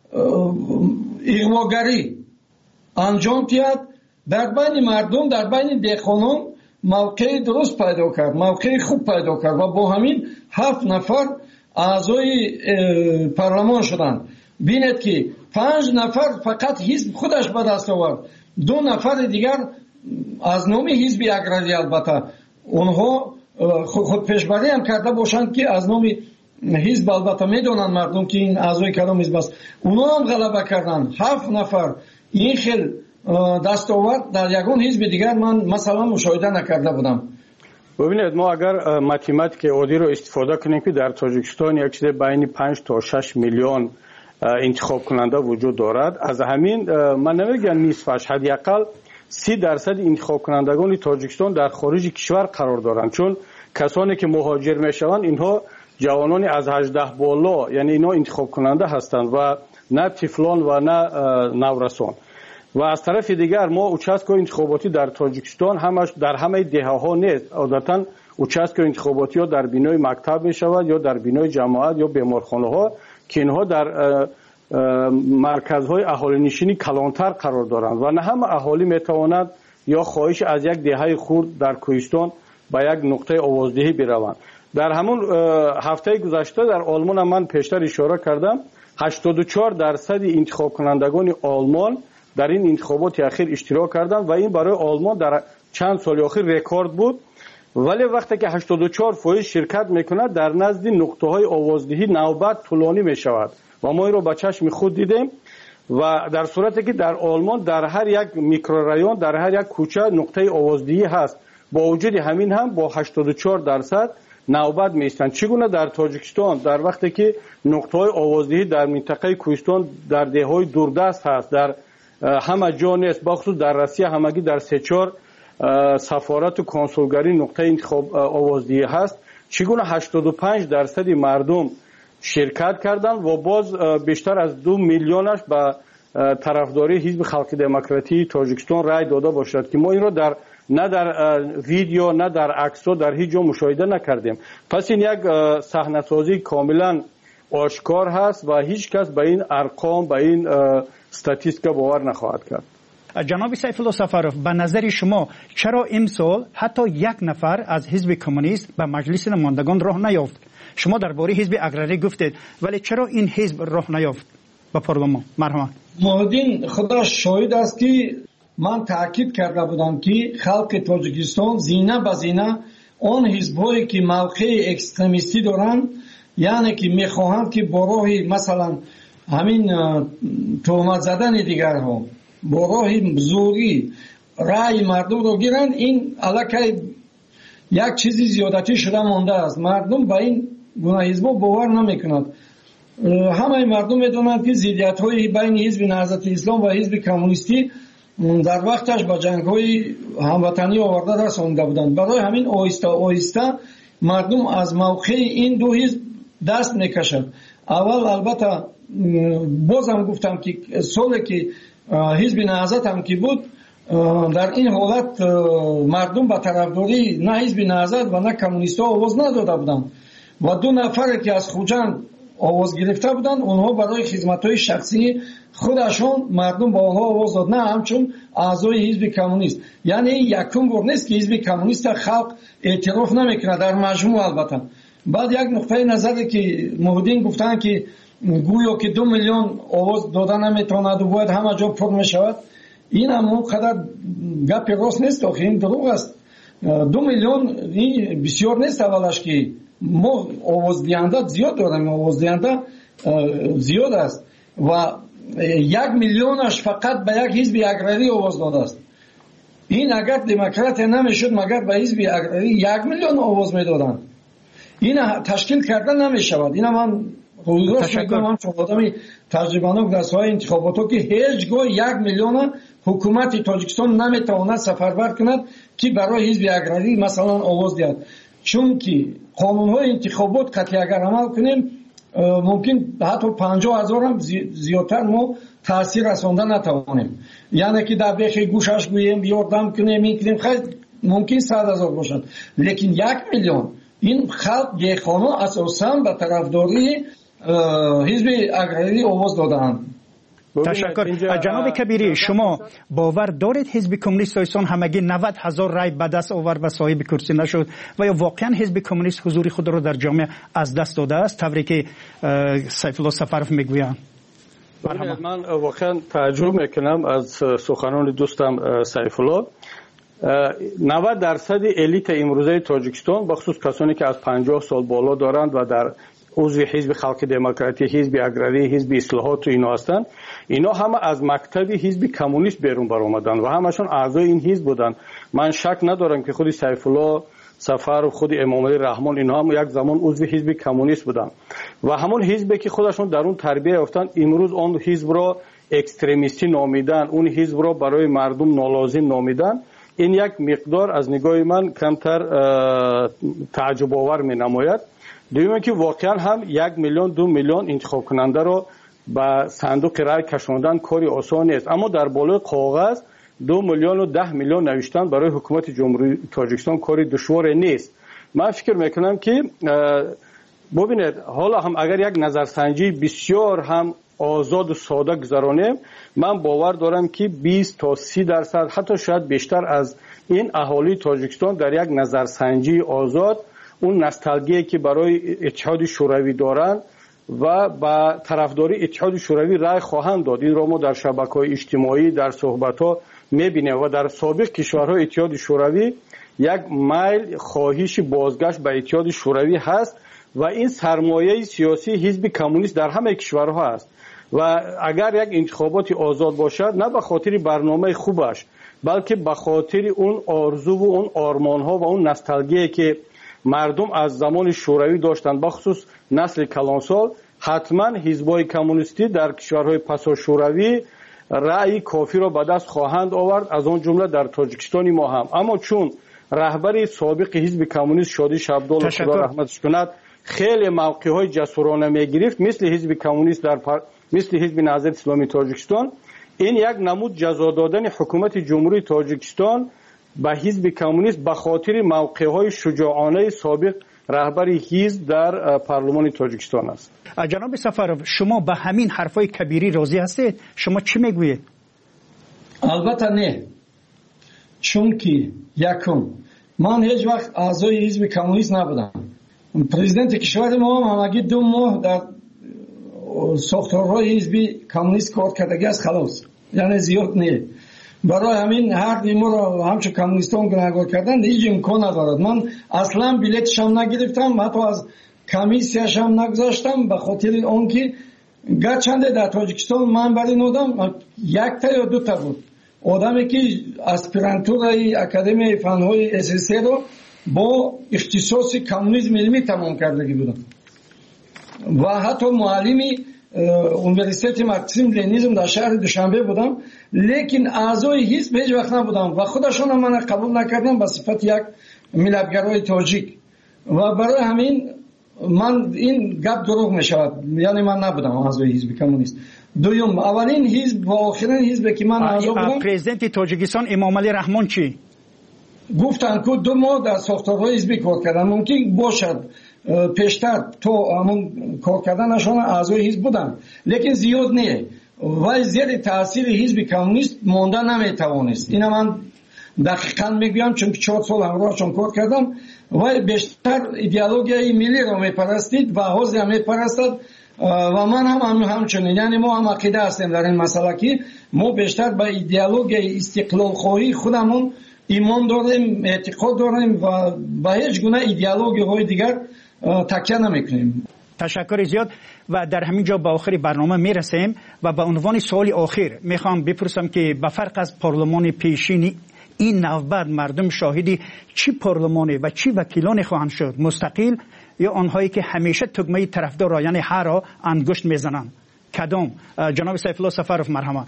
اغواگری انجام دهد، در بین مردم، در بین دهقانان موقع درست پیدا کرد، موقع خوب پیدا کرد و با همین 7 نفر اعضای پارلمان شدند. بینید که 5 نفر فقط حزب خودش به دست آورد، 2 نفر دیگر از نام حزب اگرری، البته اونها خود پیشبری هم کرده باشند که از نام حزب، البته میدونن مردم که این اعضای کدام حزب است، اونها هم غلبه کردن. 7 نفر این خیلی دستاورد در یگان حزب دیگر من مثلا مشاهده نکرده بودم. ببینید ما اگر ماتماتیک عادی رو استفاده کنیم که در تاجیکستان یک چیز بین 5 تا 6 میلیون انتخاب کننده وجود دارد، از همین من نمیگم نصفش، حداقل 30% انتخاب کنندگان تاجیکستان در خارج کشور قرار دارند، چون کسانی که مهاجر میشوند اینها جوانانی از 18 بالا، یعنی اینا انتخاب کننده هستند و نه طفلان و نه نورسان. و از طرف دیگر ما اوچاسکو انتخاباتی در تاجیکستان همش در همه دهه‌ها نیست، عادتاً اوچاسکو انتخاباتی ها در بینای مکتب می شود یا در بینای جماعت یا بیمارخانه ها که اینها در مرکزهای اهالی نشینی کلانتر قرار دارند و نه همه اهالی می تواند یا خواهش از یک دهه خرد در کوهستان به یک نقطه آوازدهی بروند. در همون هفته گذشته در آلمان من پیشتر اشاره کردم 84% انتخاب کنندگان آلمان در این انتخابات اخیر اشتراک کردند و این برای آلمان در چند سال اخیر رکورد بود. ولی وقتی که 84% شرکت میکند در نزد نقطه های آوازدهی نوبت طولانی میشود و ما این رو با چشم خود دیدیم و در صورتی که در آلمان در هر یک میکرورایون، در هر یک کوچه نقطه آوازدهی هست، با وجود همین هم با 84% نوبت میستند. چگونه در تاجیکستان در وقتی که نقطه های آوازدهی در منطقه کوهستان در دههای دوردست هست، در همه جا نیست، بخصوص در روسیه همگی در 3-4 سفارت و کنسولگری نقطه انتخاب آوازدهی هست، چگونه 85% مردم شرکت کردند و باز بیشتر از 2 میلیونش به طرفداری حزب خلق دموکراتی تاجیکستان رای داده باشد که ما این را نه در ویدیو نه در عکس‌ها در هیچ جا مشاهده نکردیم. پس این یک صحنه‌سازی کاملا آشکار هست و هیچ کس به این ارقام، به این استاتیستیک باور نخواهد کرد. جناب سیف الله سفرов، به نظر شما چرا امسال حتی 1 نفر از حزب کمونیست به مجلس نمایندگان راه نیافت؟ شما درباره حزب اگرری گفتید، ولی چرا این حزب راه نیافت؟ به پارلمان. مرحبا. محمدین خدا شاهد است که من تاکید کرده بودم که خلق تاجیکستان زینه به زینه آن حزبایی که موقع اکستریمیستی دارند، یعنی که میخواهند که با راه مثلا همین تهمت زدن دیگرها با راه زوری رأی مردم رو گیرند، این الکی یک چیزی زیادتی شده مانده است. مردم به این گونه حزب باور نمیکنند. همه مردم میدونند که ضدیت های بین حزب نهضت اسلام و حزب کمونیستی در وقتش با جنگ های هموطنی آورده رسانده بودند. برای همین آهسته آهسته مردم از موقع این دو حزب دست میکشد. اول البته بازم گفتم که سالی که حزب نهضت هم که بود، در این حالت مردم به طرفداری نه حزب نهضت و نه کمونیست‌ها آواز نداده بودند و دو نفر که از خوجند آواز گرفته بودند، اونها برای خدمت‌های شخصی خودشون مردم با آنها آواز داد، نه همچون اعضای حزب کمونیست. یعنی یکم بار نیست که حزب کمونیست خلق اعتراف نمیکنه در مجموع. البته بعد یک نقطه نظری که محمدین گفتن که گویا که 2 میلیون آواز دادن نمیتواند و باید همه جا پر میشود، این هم اونقدر گپ راست نیست، آخه این دروغ است. 2 میلیون این بسیار نیست. اولش که ما آواز دهنده زیاد داریم، آواز دهنده زیاد است و 1 میلیونش فقط به یک حزب اگراری آواز داده است. این اگر دموکرات نمیشد مگر به حزب اگراری 1 میلیون آواز میدادند. این تشکیل کردن نمیشود. این من روزگاش میگم، هم چون آدمی تجربه‌ناک در ساحه انتخابات که هیچگاه 1 میلیون حکومت تاجیکستان نمیتواند سفربر کند که برای حزب اگراری مثلا آواز دهد، چون که قانون‌های انتخابات قطعی اگر عمل کنیم ممکن حتی 50,000 هم زیادتر ما تاثیر رسانده نتوانیم. یعنی که در بیخ گوشش گوییم یاردم کنیم این کنیم، خیلی ممکن 100,000 باشد، لیکن 1 میلیون این خلق دیخانه اساساً به طرفداری حزب اگراری آواز دادند. تشکر. جناب کبیری، شما باور دارید حزب کمونیست ایران همگی 90,000 رای به دست آورد و صاحب کرسی نشد و یا واقعا حزب کمونیست حضور خود را در جامعه از دست داده است طوری که سیف الله سفرف میگویند؟ من واقعا تعجب میکنم از سخنان دوستم سیف الله. 90% الیت امروزه تاجیکستان بخصوص کسانی که از 50 سال بالا دارند و در عضو حزب خلق دموکراتی، حزب اگراری، حزب اصلاحات و اینا هستند، اینا همه از مکتب حزب کمونیست بیرون برآمدند و همشون اعضای این حزب بودند. من شک ندارم که خود سیف الله سفر و خود امام علی رحمان اینا هم یک زمان عضو حزب کمونیست بودند و همون حزبی که خودشون در اون تربیت یافتند امروز اون حزب را اکستریمیستی نامیدن، اون حزب را برای مردم نالازم نامیدن. این یک مقدار از نگاه من کمتر تعجب آور می نماید. دویمه که واقعا هم 1 میلیون 2 میلیون انتخاب کننده را به صندوق رای کشاندن کاری آسان نیست، اما در بالای کاغذ 2 میلیون و 10 میلیون نوشتن برای حکومت جمهوری تاجیکستان کاری دشوار نیست. من فکر میکنم که ببینید حالا هم اگر یک نظرسنجی بسیار هم آزاد و ساده گذرانیم، من باور دارم که 20 تا 30% حتی شاید بیشتر از این اهالی تاجیکستان در یک نظرسنجی آزاد اون نوستالژی که برای اتحاد شوروی دارند و با طرفداری اتحاد شوروی رای خواهند داد. این را ما در شبکه‌های اجتماعی در صحبت‌ها می‌بینیم و در سابق کشورهای اتحاد شوروی یک میل خواهش بازگشت به اتحاد شوروی هست و این سرمایه سیاسی حزب کمونیست در همه کشورها است و اگر یک انتخابات آزاد باشد نه به خاطر برنامه خوبش بلکه به خاطر اون آرزو و اون آرمان‌ها و اون نوستالژی که مردم از زمان شوروی داشتند، بخصوص نسل کلانسال، حتما حزب‌های کمونیستی در کشورهای پسا شوروی رأی کافی را به دست خواهند آورد، از آن جمله در تاجیکستان ما هم. اما چون رهبر سابق حزب کمونیست شادی شبدال خدا رحمتش کند خیلی موقع‌های جسورانه می‌گرفت مثل حزب کمونیست مثل حزب نهضت اسلامی تاجیکستان، این یک نمود جزا دادن حکومت جمهوری تاجیکستان به حزب کمونیست به خاطر موقع‌های شجاعانه سابق رهبر حزب در پارلمان تاجیکستان است. جناب سفرов شما به همین حرفای کبیری راضی هستید؟ شما چی میگویید؟ البته نه، چون که یکم من هیچ وقت اعضای حزب کمونیست نبودم. پرزیدنت کشور ما هم همگی 2 ماه در ساختارهای حزبی کمونیست کار کردگی است خلاص، یعنی زیاد نیست. برای همین هر ایمو را همچون کمونیستان گناهکار کردن هیچ امکان ندارد. من اصلا بلیتش هم نگرفتم، حتی از کمیسیاش هم نگذاشتم، به خاطر آنکه گرچنده در تاجیکستان من برای نودم یک تا یا دو تا بود آدمی که اسپرانتورای اکادمی فنهای SSC رو با اختصاص کمونیسم علمی تمام کردگی بودم و حتی معلمی اونیورسیت مارکسیسم لنینیسم در شهر دوشنبه بودم، لیکن اعضای حزب هیچ وقت نبودم و خودشون هم من قبول نکردم به صفت یک ملتگرای تاجیک و برای همین من این گپ دروغ می شود، یعنی من نبودم اعضای حزب کمونیست. دوم اولین حزب و آخرین حزب که من اعضا بودم پرزیدنت تاجیکستان امام علی رحمان چی گفتن که 2 ماه در ساختارهای حزبی کار کردن، ممکن باشد پیشتر تو همون کار کردنشون اعضای حزب بودن لیکن زیاد نیست و زیر تاثیر حزب کمونیست ماندن نمیتوانست. اینا من دقیقاً میگم چون 4 سال همراهشون کار کردم و بیشتر ایدئولوژی ملی رو میپرستید و حزب هم میپرستد و من هم همچنین، یعنی ما هم عقیده هستیم در این مسئله که ما بیشتر به ایدئولوژی استقلال خواهی خودمون ایمان داریم، اعتقاد داریم و به هیچ گونه ایدئولوژی های دیگر تکیه نمیکنیم. تشکر زیاد و در همین جا به آخر برنامه میرسیم و به عنوان سوال آخر میخوام بپرسم که به فرق از پارلمان پیشین این نوبت مردم شاهدی چی پارلمانی و چی وکیلانی خواهند شد، مستقل یا آنهایی که همیشه تگمه طرفدار را یعنی هر را انگشت میزنند؟ کدام؟ جناب سیف الله سفرов مرحمت.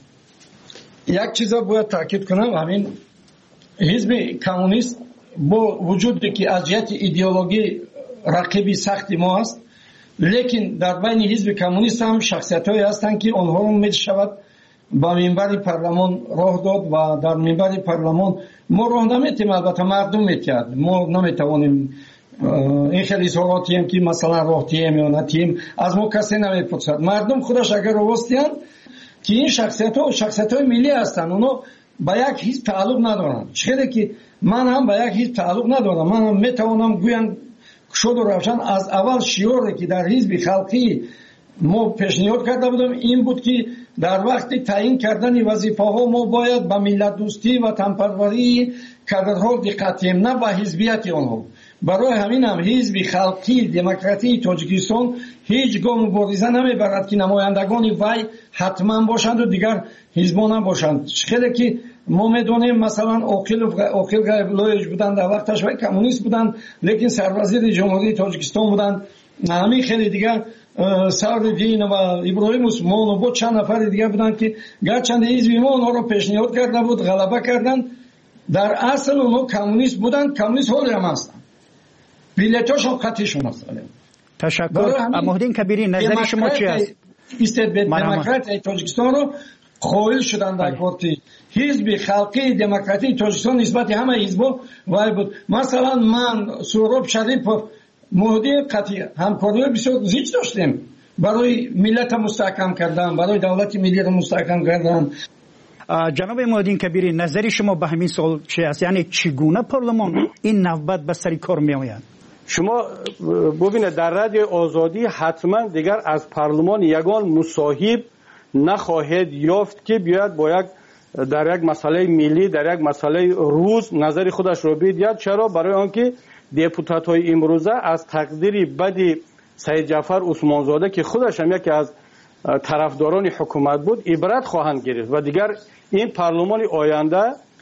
یک چیز باید تاکید کنم، همین حزب کمونیست با وجودی که از جهت ایدئولوژی رقیبی سختی ما است، لیکن در بین حزب کمونیست هم شخصیت‌هایی هستند که آنها را می‌شود با منبر پارلمان راه داد و در منبر پارلمان ما راه نمی‌تیم، البته مردم می‌تید، ما نمی‌توانیم این خیلی اظهاراتی هم که مثلا راه تیم یا نتیم از ما کسی نمی‌پرسد. مردم خودش اگر راستیان که این شخصیت‌های ملی هستند، اونا به یک حزب تعلق ندارند، چه که من هم به یک حزب تعلق ندارم. من هم می‌توانم گویم شد و روشن از اول شعاری که در حزب خلقی ما پیشنهاد کرده بودم این بود که در وقت تعیین کردن وظیفه‌ها ما باید به ملت دوستی و وطنپروری کادرها دقت کنیم، نه به حزبیت آنها. برای همین هم حزب خلقی دموکراتی تاجیکستان هیچ گام مبارزه نمیبرد که نمایندگان وی حتما باشند و دیگر حزبان نباشند. خیلی که ما میدونیم مثلا عاقل غیب‌الله بودند در وقتش و کمونیست بودند لیکن سروزیر جمهوری تاجیکستان بودند، همین خیلی دیگر سعدالدین و ابراهیم عثمان و با چند نفر دیگر بودند که گرچند حزب ما اونها رو پیشنهاد کرده بود غلبه کردند، در اصل اونها کمونیست بودند، کمونیست حالی هم هستند، بلیتاشون قطعیشون هست. تشکر. مهدین کبیری نظر شما چی است؟ دموکرات تاجیکستان رو قائل شدن در کارتی حزب خلقی دموکراتی تاجیکستان نسبت همه حزبا وای بود. مثلا من سهراب شریفov مهدی قطعی همکاری بسیار زیاد داشتیم برای ملت مستحکم کردن، برای دولت ملی را مستحکم کردن. جناب مهدین کبیری نظر شما به همین سوال چی است؟ یعنی چگونه پارلمان این نوبت به سر کار می آید؟ شما ببینید در رادیو آزادی حتما دیگر از پارلمان یگان مصاحب نخواهد یافت که بیاید با یک در یک مسئله ملی در یک مسئله روز نظر خودش رو بگوید. چرا؟ برای آنکه دپوتات های امروزه از تقدیر بد سید جعفر عثمانزاده که خودش هم یکی از طرفداران حکومت بود عبرت خواهند گرفت و دیگر این پارلمان آینده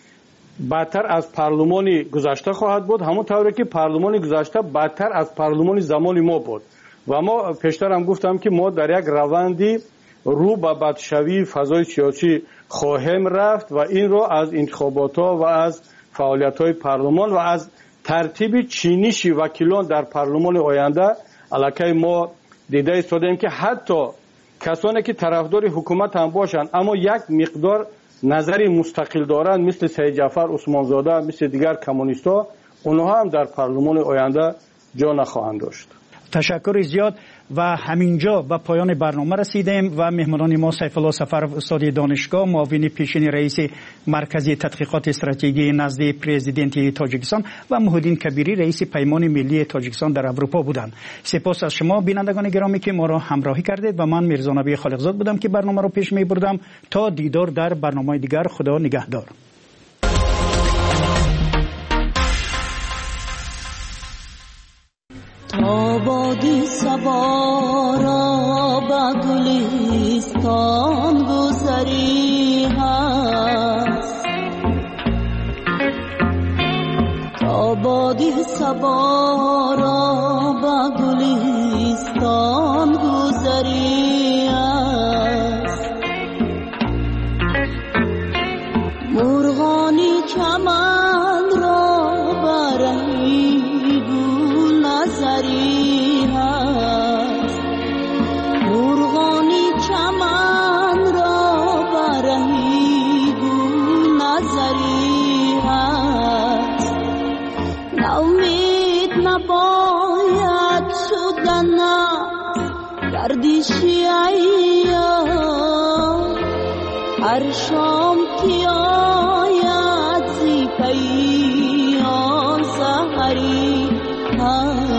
بدتر از پارلمان گذشته خواهد بود، همون طوری که پارلمان گذشته بدتر از پارلمان زمان ما بود. و ما پیشتر هم گفتم که ما در یک روندی رو به بدشوی فضای سیاسی خواهیم رفت و این رو از انتخابات ها و از فعالیت های پارلمان و از ترتیب چینش وکیلان در پارلمان آینده علاقه ما دیده ایستادیم که حتی کسانی که طرفدار حکومت هم باشند اما یک مقدار نظری مستقل دارند مثل سید جعفر عثمانزاده مثل دیگر کمونیست‌ها، اونها هم در پارلمان آینده جا نخواهند داشت. تشکر زیاد و همینجا به پایان برنامه رسیدیم و مهمانان ما سیف الله سفرов استاد دانشگاه، معاون پیشین رئیس مرکز تحقیقات استراتژی نزد پرزیدنت تاجیکستان و محیدین کبیری رئیس پیمان ملی تاجیکستان در اروپا بودند. سپاس از شما بینندگان گرامی که ما را همراهی کردید و من میرزا نبی خالقزاد بودم که برنامه را پیش می بردم. تا دیدار در برنامه دیگر، خدا نگهدار. آبادی صبا را به گلستان گذری هست، آبادی صبا را به گلستان گذری هست، مرغانی چمن را برهی نظری هست، مرغانی چمن را برهی نظری هست، نومید نباید شدن گردشی ایام، هر شام که آید زی پیام سحری